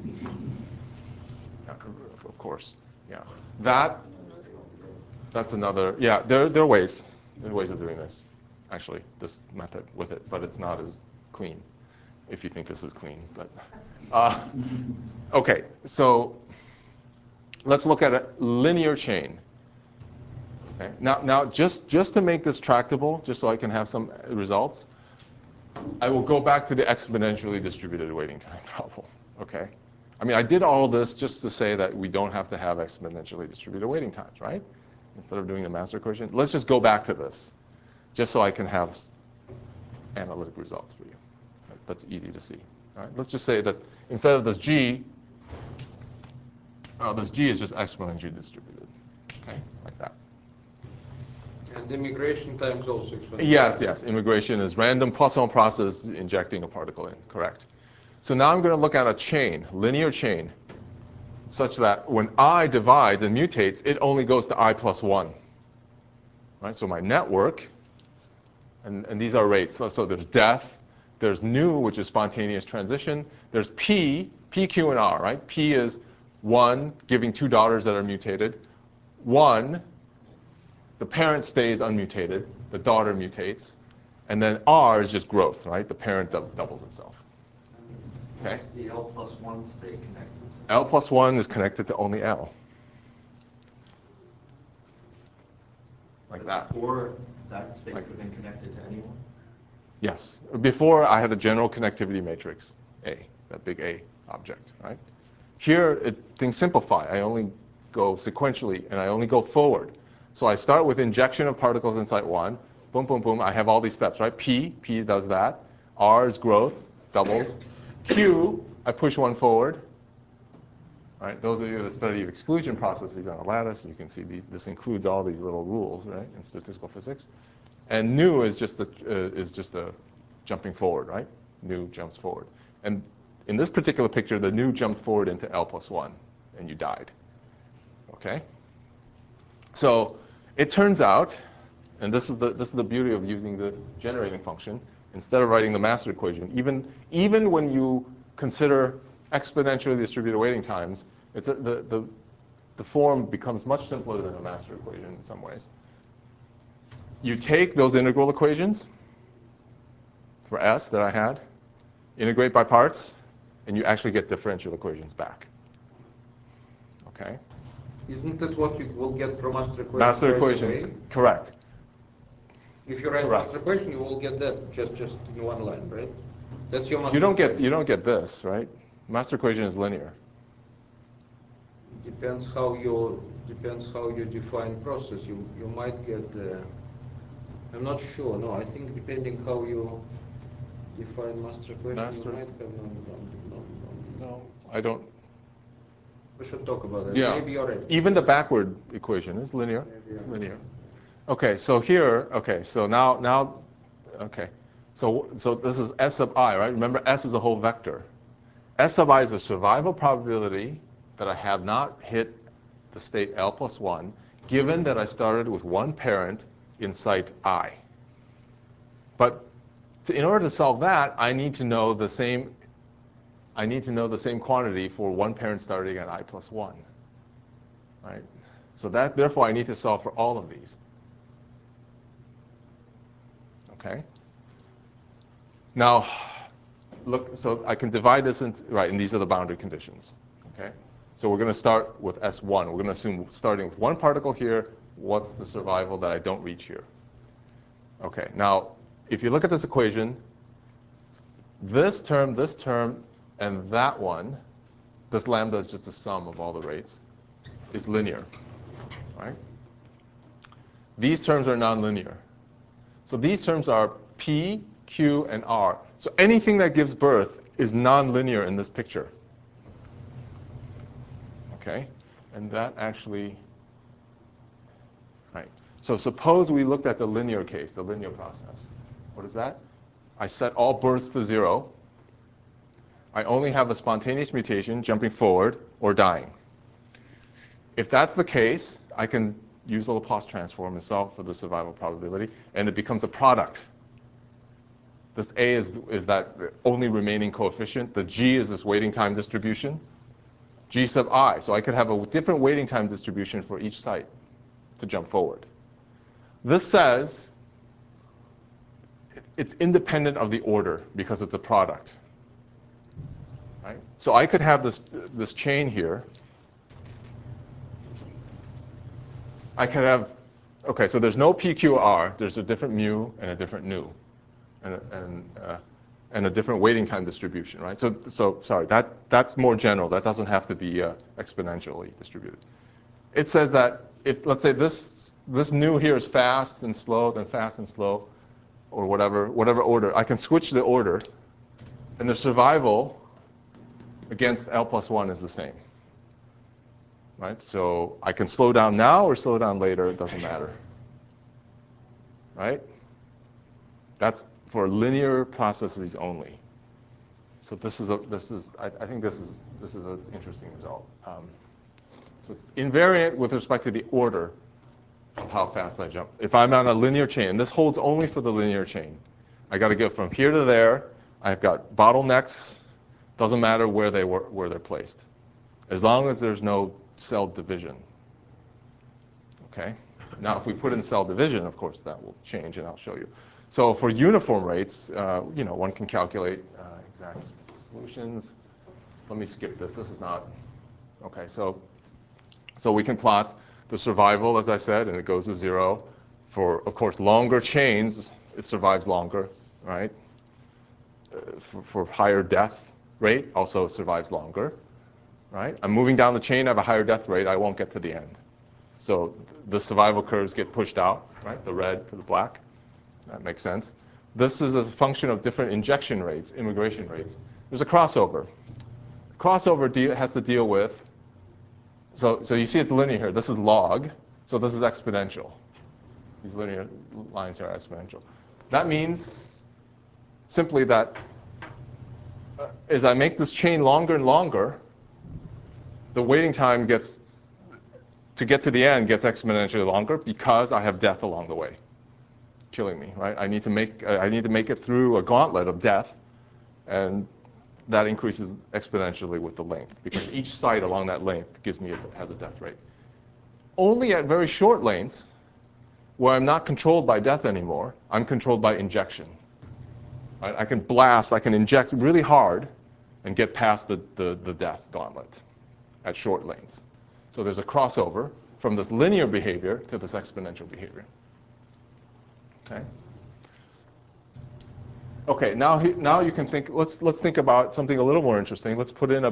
Yeah, of course. Yeah. That, that's another, yeah, there, there are ways. There are ways of doing this, actually, this method with it, but it's not as clean, if you think this is clean. But uh, okay, so let's look at a linear chain. Okay. Now, now just, just to make this tractable, just so I can have some results, I will go back to the exponentially distributed waiting time problem. Okay. I mean, I did all this just to say that we don't have to have exponentially distributed waiting times, right? Instead of doing the master equation, let's just go back to this, just so I can have analytic results for you. That's easy to see. All right? Let's just say that instead of this G, uh, this G is just exponentially distributed, okay, like that. And immigration time is also exponential. Yes, yes. Immigration is random Poisson process injecting a particle in. Correct. So now I'm going to look at a chain, linear chain, such that when I divides and mutates, it only goes to I plus one. Right? So my network, and, and these are rates. So, so there's death, there's nu, which is spontaneous transition. There's P, P, Q, and R. Right? P is one, giving two daughters that are mutated. One, the parent stays unmutated, the daughter mutates, and then R is just growth, right? The parent doubles itself. Okay? The L plus one stay connected. L plus one is connected to only L. Like that. Before, that state could have been connected to anyone? Yes. Before, I had a general connectivity matrix, A, that big A object, right? Here, it, things simplify. I only go sequentially, and I only go forward. So I start with injection of particles in site one, boom, boom, boom. I have all these steps, right? P, P does that. R is growth, doubles. Q, I push one forward. Right? Those of you that study exclusion processes on a lattice, you can see these, this includes all these little rules, right, in statistical physics. And nu is just a, uh, is just a jumping forward, right? Nu jumps forward. And in this particular picture, the nu jumped forward into L plus one, and you died. Okay? So it turns out, and this is the, this is the beauty of using the generating function, instead of writing the master equation, even, even when you consider exponentially distributed waiting times, it's a, the, the, the form becomes much simpler than a master equation in some ways. You take those integral equations for S that I had, integrate by parts, and you actually get differential equations back. Okay? Isn't that what you will get from master equation? Master right equation, away? correct. If you write Correct. master equation, you will get that just, just in one line, right? That's your master You don't get, equation. you don't get this, right? Master equation is linear. Depends how you depends how you define process. You you might get. Uh, I'm not sure. No, I think depending how you define master equation, Master- you might have non, non, non, non, No, I don't. We should talk about that. Yeah. Maybe you're right. Even the backward equation is linear. Maybe It's you're linear. Okay, so here, okay, so now, now, okay. So, so this is S sub I, right? Remember, S is a whole vector. S sub I is a survival probability that I have not hit the state L plus one, given that I started with one parent in site I. But to, in order to solve that, I need to know the same, I need to know the same quantity for one parent starting at I plus one, right? So that, therefore, I need to solve for all of these. Okay? Now, look, so I can divide this into, right, and these are the boundary conditions. Okay? So we're going to start with S one. We're going to assume starting with one particle here, what's the survival that I don't reach here? Okay, now, if you look at this equation, this term, this term, and that one, this lambda is just the sum of all the rates, is linear, right? These terms are nonlinear. So these terms are P, Q, and R. So anything that gives birth is nonlinear in this picture. Okay? And that actually, right. So suppose we looked at the linear case, the linear process. What is that? I set all births to zero. I only have a spontaneous mutation jumping forward or dying. If that's the case, I can use the Laplace transform and solve for the survival probability, and it becomes a product. This A is, is that only remaining coefficient. The G is this waiting time distribution. G sub I. So I could have a different waiting time distribution for each site to jump forward. This says it's independent of the order because it's a product. Right? So I could have this, this chain here. I could have, okay, so there's no P Q R. There's a different mu and a different nu, and a, and, uh, and a different waiting time distribution, right? So, so sorry, that, that's more general. That doesn't have to be uh, exponentially distributed. It says that if, let's say this, this nu here is fast and slow, then fast and slow, or whatever, whatever order, I can switch the order, and the survival against L plus one is the same. Right? So I can slow down now or slow down later, it doesn't matter. Right? That's for linear processes only. So this is a, this is, I, I think this is, this is an interesting result. Um, so it's invariant with respect to the order of how fast I jump. If I'm on a linear chain, and this holds only for the linear chain, I got to go from here to there. I've got bottlenecks. Doesn't matter where they were, where they're placed, as long as there's no cell division. Okay. Now, if we put in cell division, of course, that will change, and I'll show you. So for uniform rates, uh, you know, one can calculate uh, exact solutions. Let me skip this. This is not okay. So, so we can plot the survival, as I said, and it goes to zero. For, of course, longer chains, it survives longer, right? Uh, for, for higher death rate, also survives longer. Right? I'm moving down the chain, I have a higher death rate, I won't get to the end. So the survival curves get pushed out, right? The red to the black. That makes sense. This is a function of different injection rates, immigration rates. There's a crossover. Crossover deal, has to deal with, so, so you see it's linear here. This is log, so this is exponential. These linear lines here are exponential. That means simply that uh, as I make this chain longer and longer, the waiting time gets, to get to the end gets exponentially longer because I have death along the way, killing me, right? I need to make, uh, I need to make it through a gauntlet of death, and that increases exponentially with the length, because each site along that length gives me a, has a death rate. Only at very short lengths, where I'm not controlled by death anymore, I'm controlled by injection. Right? I can blast, I can inject really hard and get past the, the, the death gauntlet at short lengths. So there's a crossover from this linear behavior to this exponential behavior. Okay. Okay, now, now you can think, let's, let's think about something a little more interesting. Let's put in a,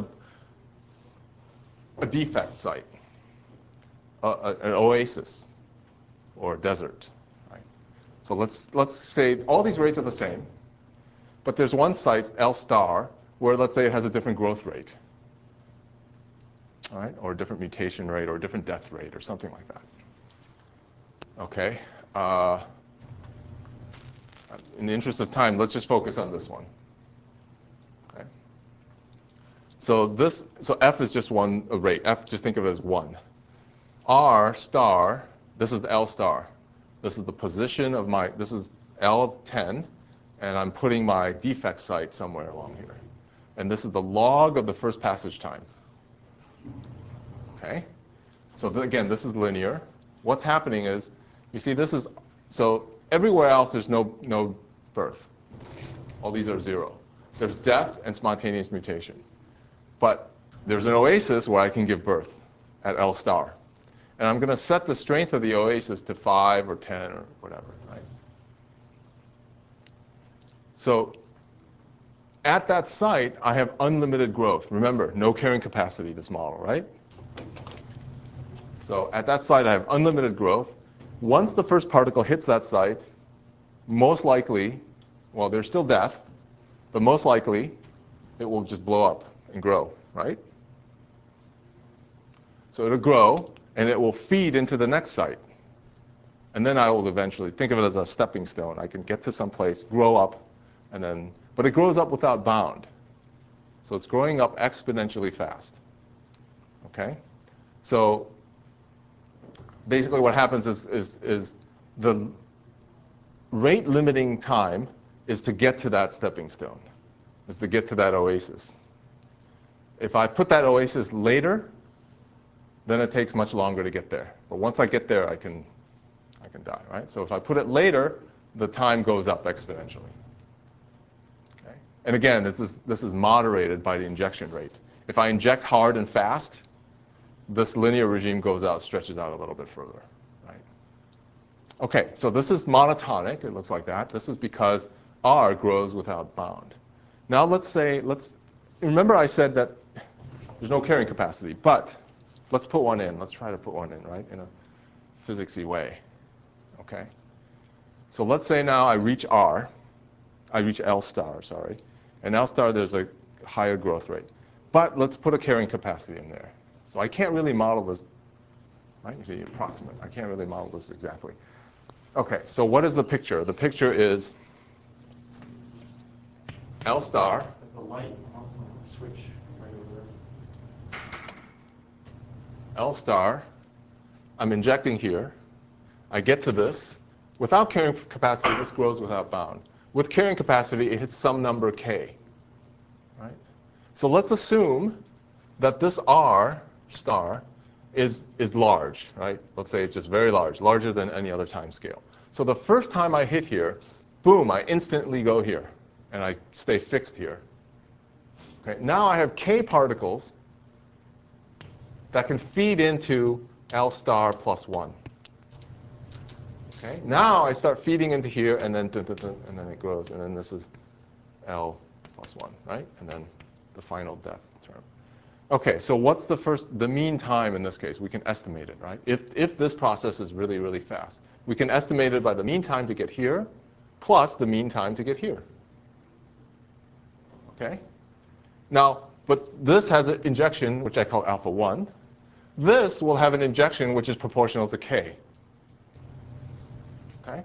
a defect site, a, a, an oasis or desert. Right? So let's, let's say all these rates are the same, but there's one site, L star, where let's say it has a different growth rate, all right, or a different mutation rate or a different death rate or something like that. Okay. Uh, in the interest of time, let's just focus on this one. Okay. So this, so F is just one rate. F, just think of it as one. R star, this is the L star. This is the position of my, this is L of ten, and I'm putting my defect site somewhere along here. And this is the log of the first passage time. Okay? So th again, this is linear. What's happening is, you see this is, so everywhere else there's no, no birth. All these are zero. There's death and spontaneous mutation. But there's an oasis where I can give birth at L star. And I'm going to set the strength of the oasis to five or ten or whatever, right? So at that site, I have unlimited growth. Remember, no carrying capacity, this model, right? So at that site, I have unlimited growth. Once the first particle hits that site, most likely, well, there's still death, but most likely, it will just blow up and grow, right? So it'll grow, and it will feed into the next site. And then I will eventually, think of it as a stepping stone. I can get to some place, grow up, and then, but it grows up without bound. So it's growing up exponentially fast. Okay? So basically what happens is, is, is the rate limiting time is to get to that stepping stone, is to get to that oasis. If I put that oasis later, then it takes much longer to get there. But once I get there, I can, I can die, right? So if I put it later, the time goes up exponentially. Okay? And again, this is, this is moderated by the injection rate. If I inject hard and fast, this linear regime goes out, stretches out a little bit further, right? Okay, so this is monotonic. It looks like that. This is because R grows without bound. Now let's say, let's, remember I said that there's no carrying capacity, but let's put one in. Let's try to put one in, right, in a physicsy way. Okay? So let's say now I reach R. I reach L star, sorry. And L star, there's a higher growth rate. But let's put a carrying capacity in there. So I can't really model this, right? You see, approximate. I can't really model this exactly. Okay, so what is the picture? The picture is L star. That's a light on the switch right over there. L star. I'm injecting here. I get to this. Without carrying capacity, this grows without bound. With carrying capacity, it hits some number k. Right? So let's assume that this R star is, is large, right? Let's say it's just very large, larger than any other time scale. So the first time I hit here, boom, I instantly go here, and I stay fixed here. Okay, now I have k particles that can feed into L star plus one. Okay, now I start feeding into here, and then, dun, dun, dun, and then it grows, and then this is L plus one, right? And then the final death term. Okay, so what's the first, the mean time in this case? We can estimate it, right? If, if this process is really, really fast. We can estimate it by the mean time to get here, plus the mean time to get here. Okay? Now, but this has an injection, which I call alpha one. This will have an injection which is proportional to k. Okay?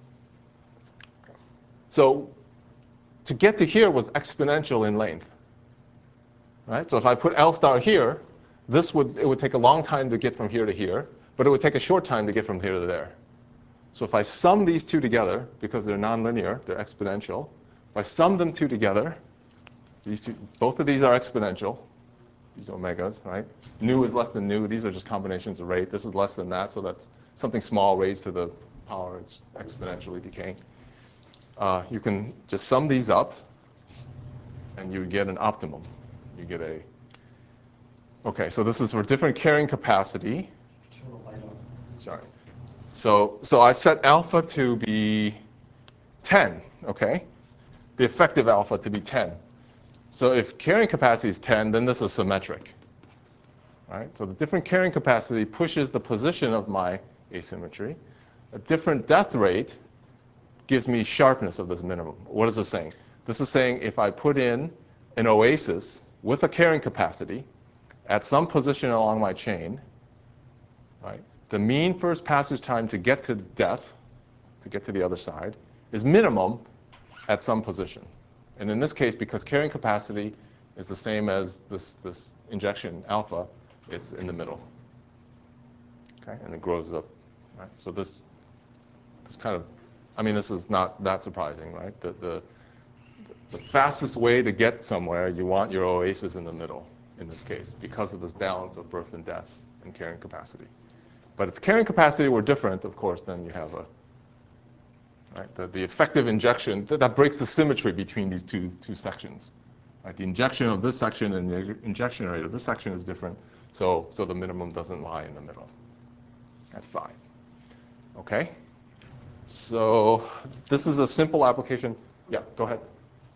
So to get to here was exponential in length. Right? So if I put L star here, this would, it would take a long time to get from here to here, but it would take a short time to get from here to there. So if I sum these two together, because they're nonlinear, they're exponential, if I sum them two together, these two, both of these are exponential, these omegas, right? Nu is less than nu. These are just combinations of rate. This is less than that, so that's something small raised to the power. It's exponentially decaying. Uh, you can just sum these up, and you get an optimum. You get a, okay, so this is for different carrying capacity. Turn the light on. Sorry. So, so I set alpha to be ten, okay? The effective alpha to be ten. So if carrying capacity is ten, then this is symmetric. Right? So the different carrying capacity pushes the position of my asymmetry. A different death rate gives me sharpness of this minimum. What is this saying? This is saying if I put in an oasis with a carrying capacity at some position along my chain, right, the mean first passage time to get to death, to get to the other side, is minimum at some position. And in this case, because carrying capacity is the same as this, this injection alpha, it's in the middle. Okay, and it grows up. Right? So this, this kind of, I mean, this is not that surprising, right? The, the, the fastest way to get somewhere, you want your oasis in the middle, in this case, because of this balance of birth and death and carrying capacity. But if carrying capacity were different, of course, then you have a, right, the, the effective injection, that, that breaks the symmetry between these two, two sections. Right? The injection of this section and the injection rate of this section is different, so, so the minimum doesn't lie in the middle at five. Okay? So this is a simple application. Yeah, go ahead.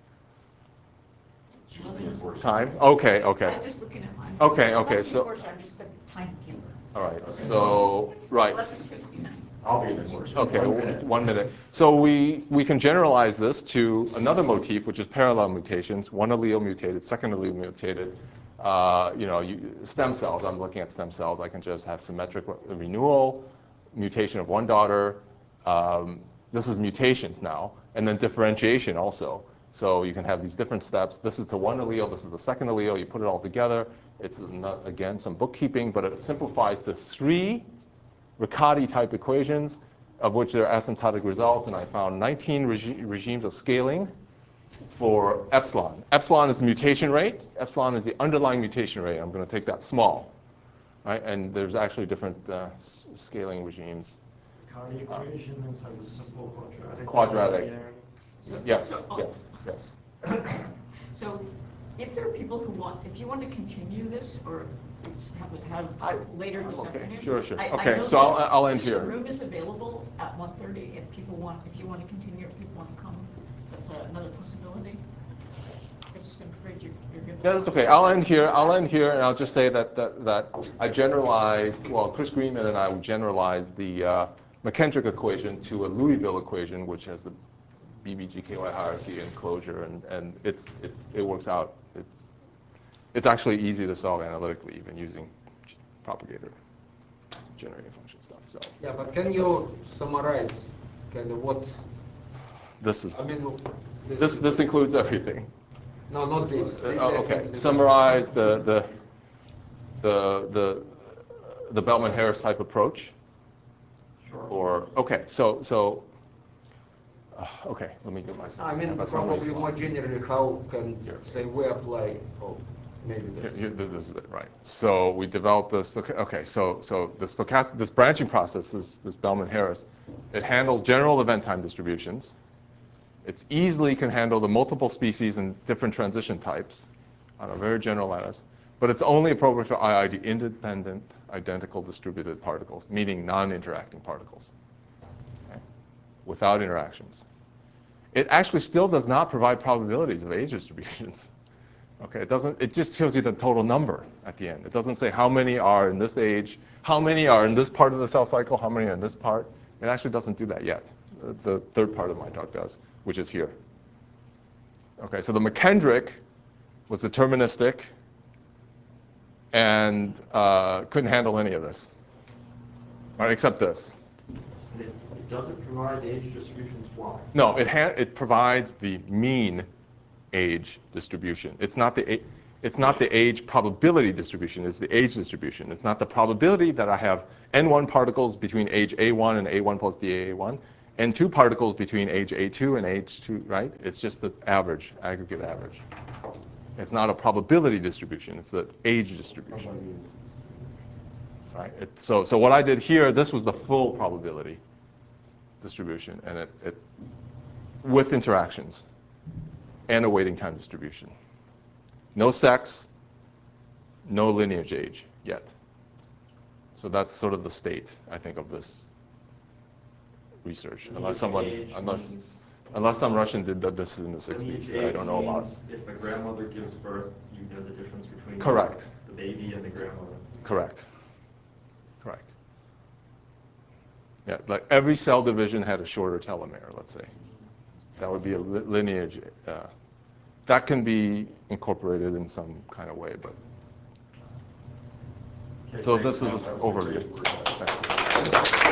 Time? Okay, okay. I'm just looking at mine. Okay, okay, Of so, course, I'm just a timekeeper. all right, so, right. eleven fifty minutes. I'll be in the course. Okay, One one minute. one minute. So we, we can generalize this to another motif, which is parallel mutations, one allele mutated, second allele mutated. Uh, you know, you, stem cells, I'm looking at stem cells. I can just have symmetric renewal, mutation of one daughter. Um, this is mutations now, and then differentiation also. So you can have these different steps. This is to one allele, this is the second allele. You put it all together. It's, not, again, some bookkeeping, but it simplifies to three Riccati-type equations, of which there are asymptotic results, and I found nineteen regi regimes of scaling for epsilon. Epsilon is the mutation rate. Epsilon is the underlying mutation rate. I'm going to take that small, right? And there's actually different uh, scaling regimes. Riccati equation has a simple quadratic. Quadratic. linear. So- Yes, so- oh, yes, yes. So if there are people who want, if you want to continue this or just have it have I- later I'm this okay. afternoon. Sure, sure. I- I Okay, know so I'll- that I'll end this here. room is available at one thirty if people want, if you want to continue, if people want to come, that's a- another possibility. I'm just afraid you're, you're going to. Yeah, that's okay. I'll end here. I'll end here, and I'll just say that that, that I generalized. Well, Chris Greenman and I generalized the uh, McKendrick equation to a Louisville equation, which has the B B G K Y hierarchy and closure, and and it's it's it works out. It's it's actually easy to solve analytically, even using propagator generating function stuff. So Yeah, but can you summarize kind of what, this is I mean, this this includes everything. no, not this. Uh, This oh, okay. definitely- Summarize the the the the the Bellman-Harris type approach. Sure. Or okay, so so uh, okay. Let me get my. I mean, have a summary probably more slide. generally, how can, Here. say, we apply, oh, maybe Here, that's. here, this is it, right? So we developed this. Okay, so so the stochastic, this branching process, this this Bellman-Harris, it handles general event time distributions. It easily can handle the multiple species and different transition types on a very general lattice, but it's only appropriate for I I D, independent, identical distributed particles, meaning non-interacting particles, okay? Without interactions. It actually still does not provide probabilities of age distributions. Okay, it doesn't. It just shows you the total number at the end. It doesn't say how many are in this age, how many are in this part of the cell cycle, how many are in this part. It actually doesn't do that yet. the third part of my talk does, which is here. Okay, so the McKendrick was deterministic and uh, couldn't handle any of this, all right, except this. And it, it doesn't provide the age distributions. Why? No, it ha it provides the mean age distribution. It's not the it's not the age probability distribution. It's the age distribution. It's not the probability that I have N one particles between age A one and A one plus D A A one, and two particles between age A two and age two. Right? It's just the average, aggregate average. It's not a probability distribution. It's the age distribution. Right? It, so so what I did here, this was the full probability distribution, and it, it with interactions and a waiting time distribution. No sex, no lineage age yet. So that's sort of the state, I think, of this research. Unless someone, unless, unless some Russian did this in the sixties that I don't know about. If a grandmother gives birth, you know the difference between Correct. the baby and the grandmother. Correct. Correct. Yeah, like every cell division had a shorter telomere, let's say. That would be a li lineage. Uh, that can be incorporated in some kind of way, but. Okay, So thanks. this is That was a overview. great word. Thanks.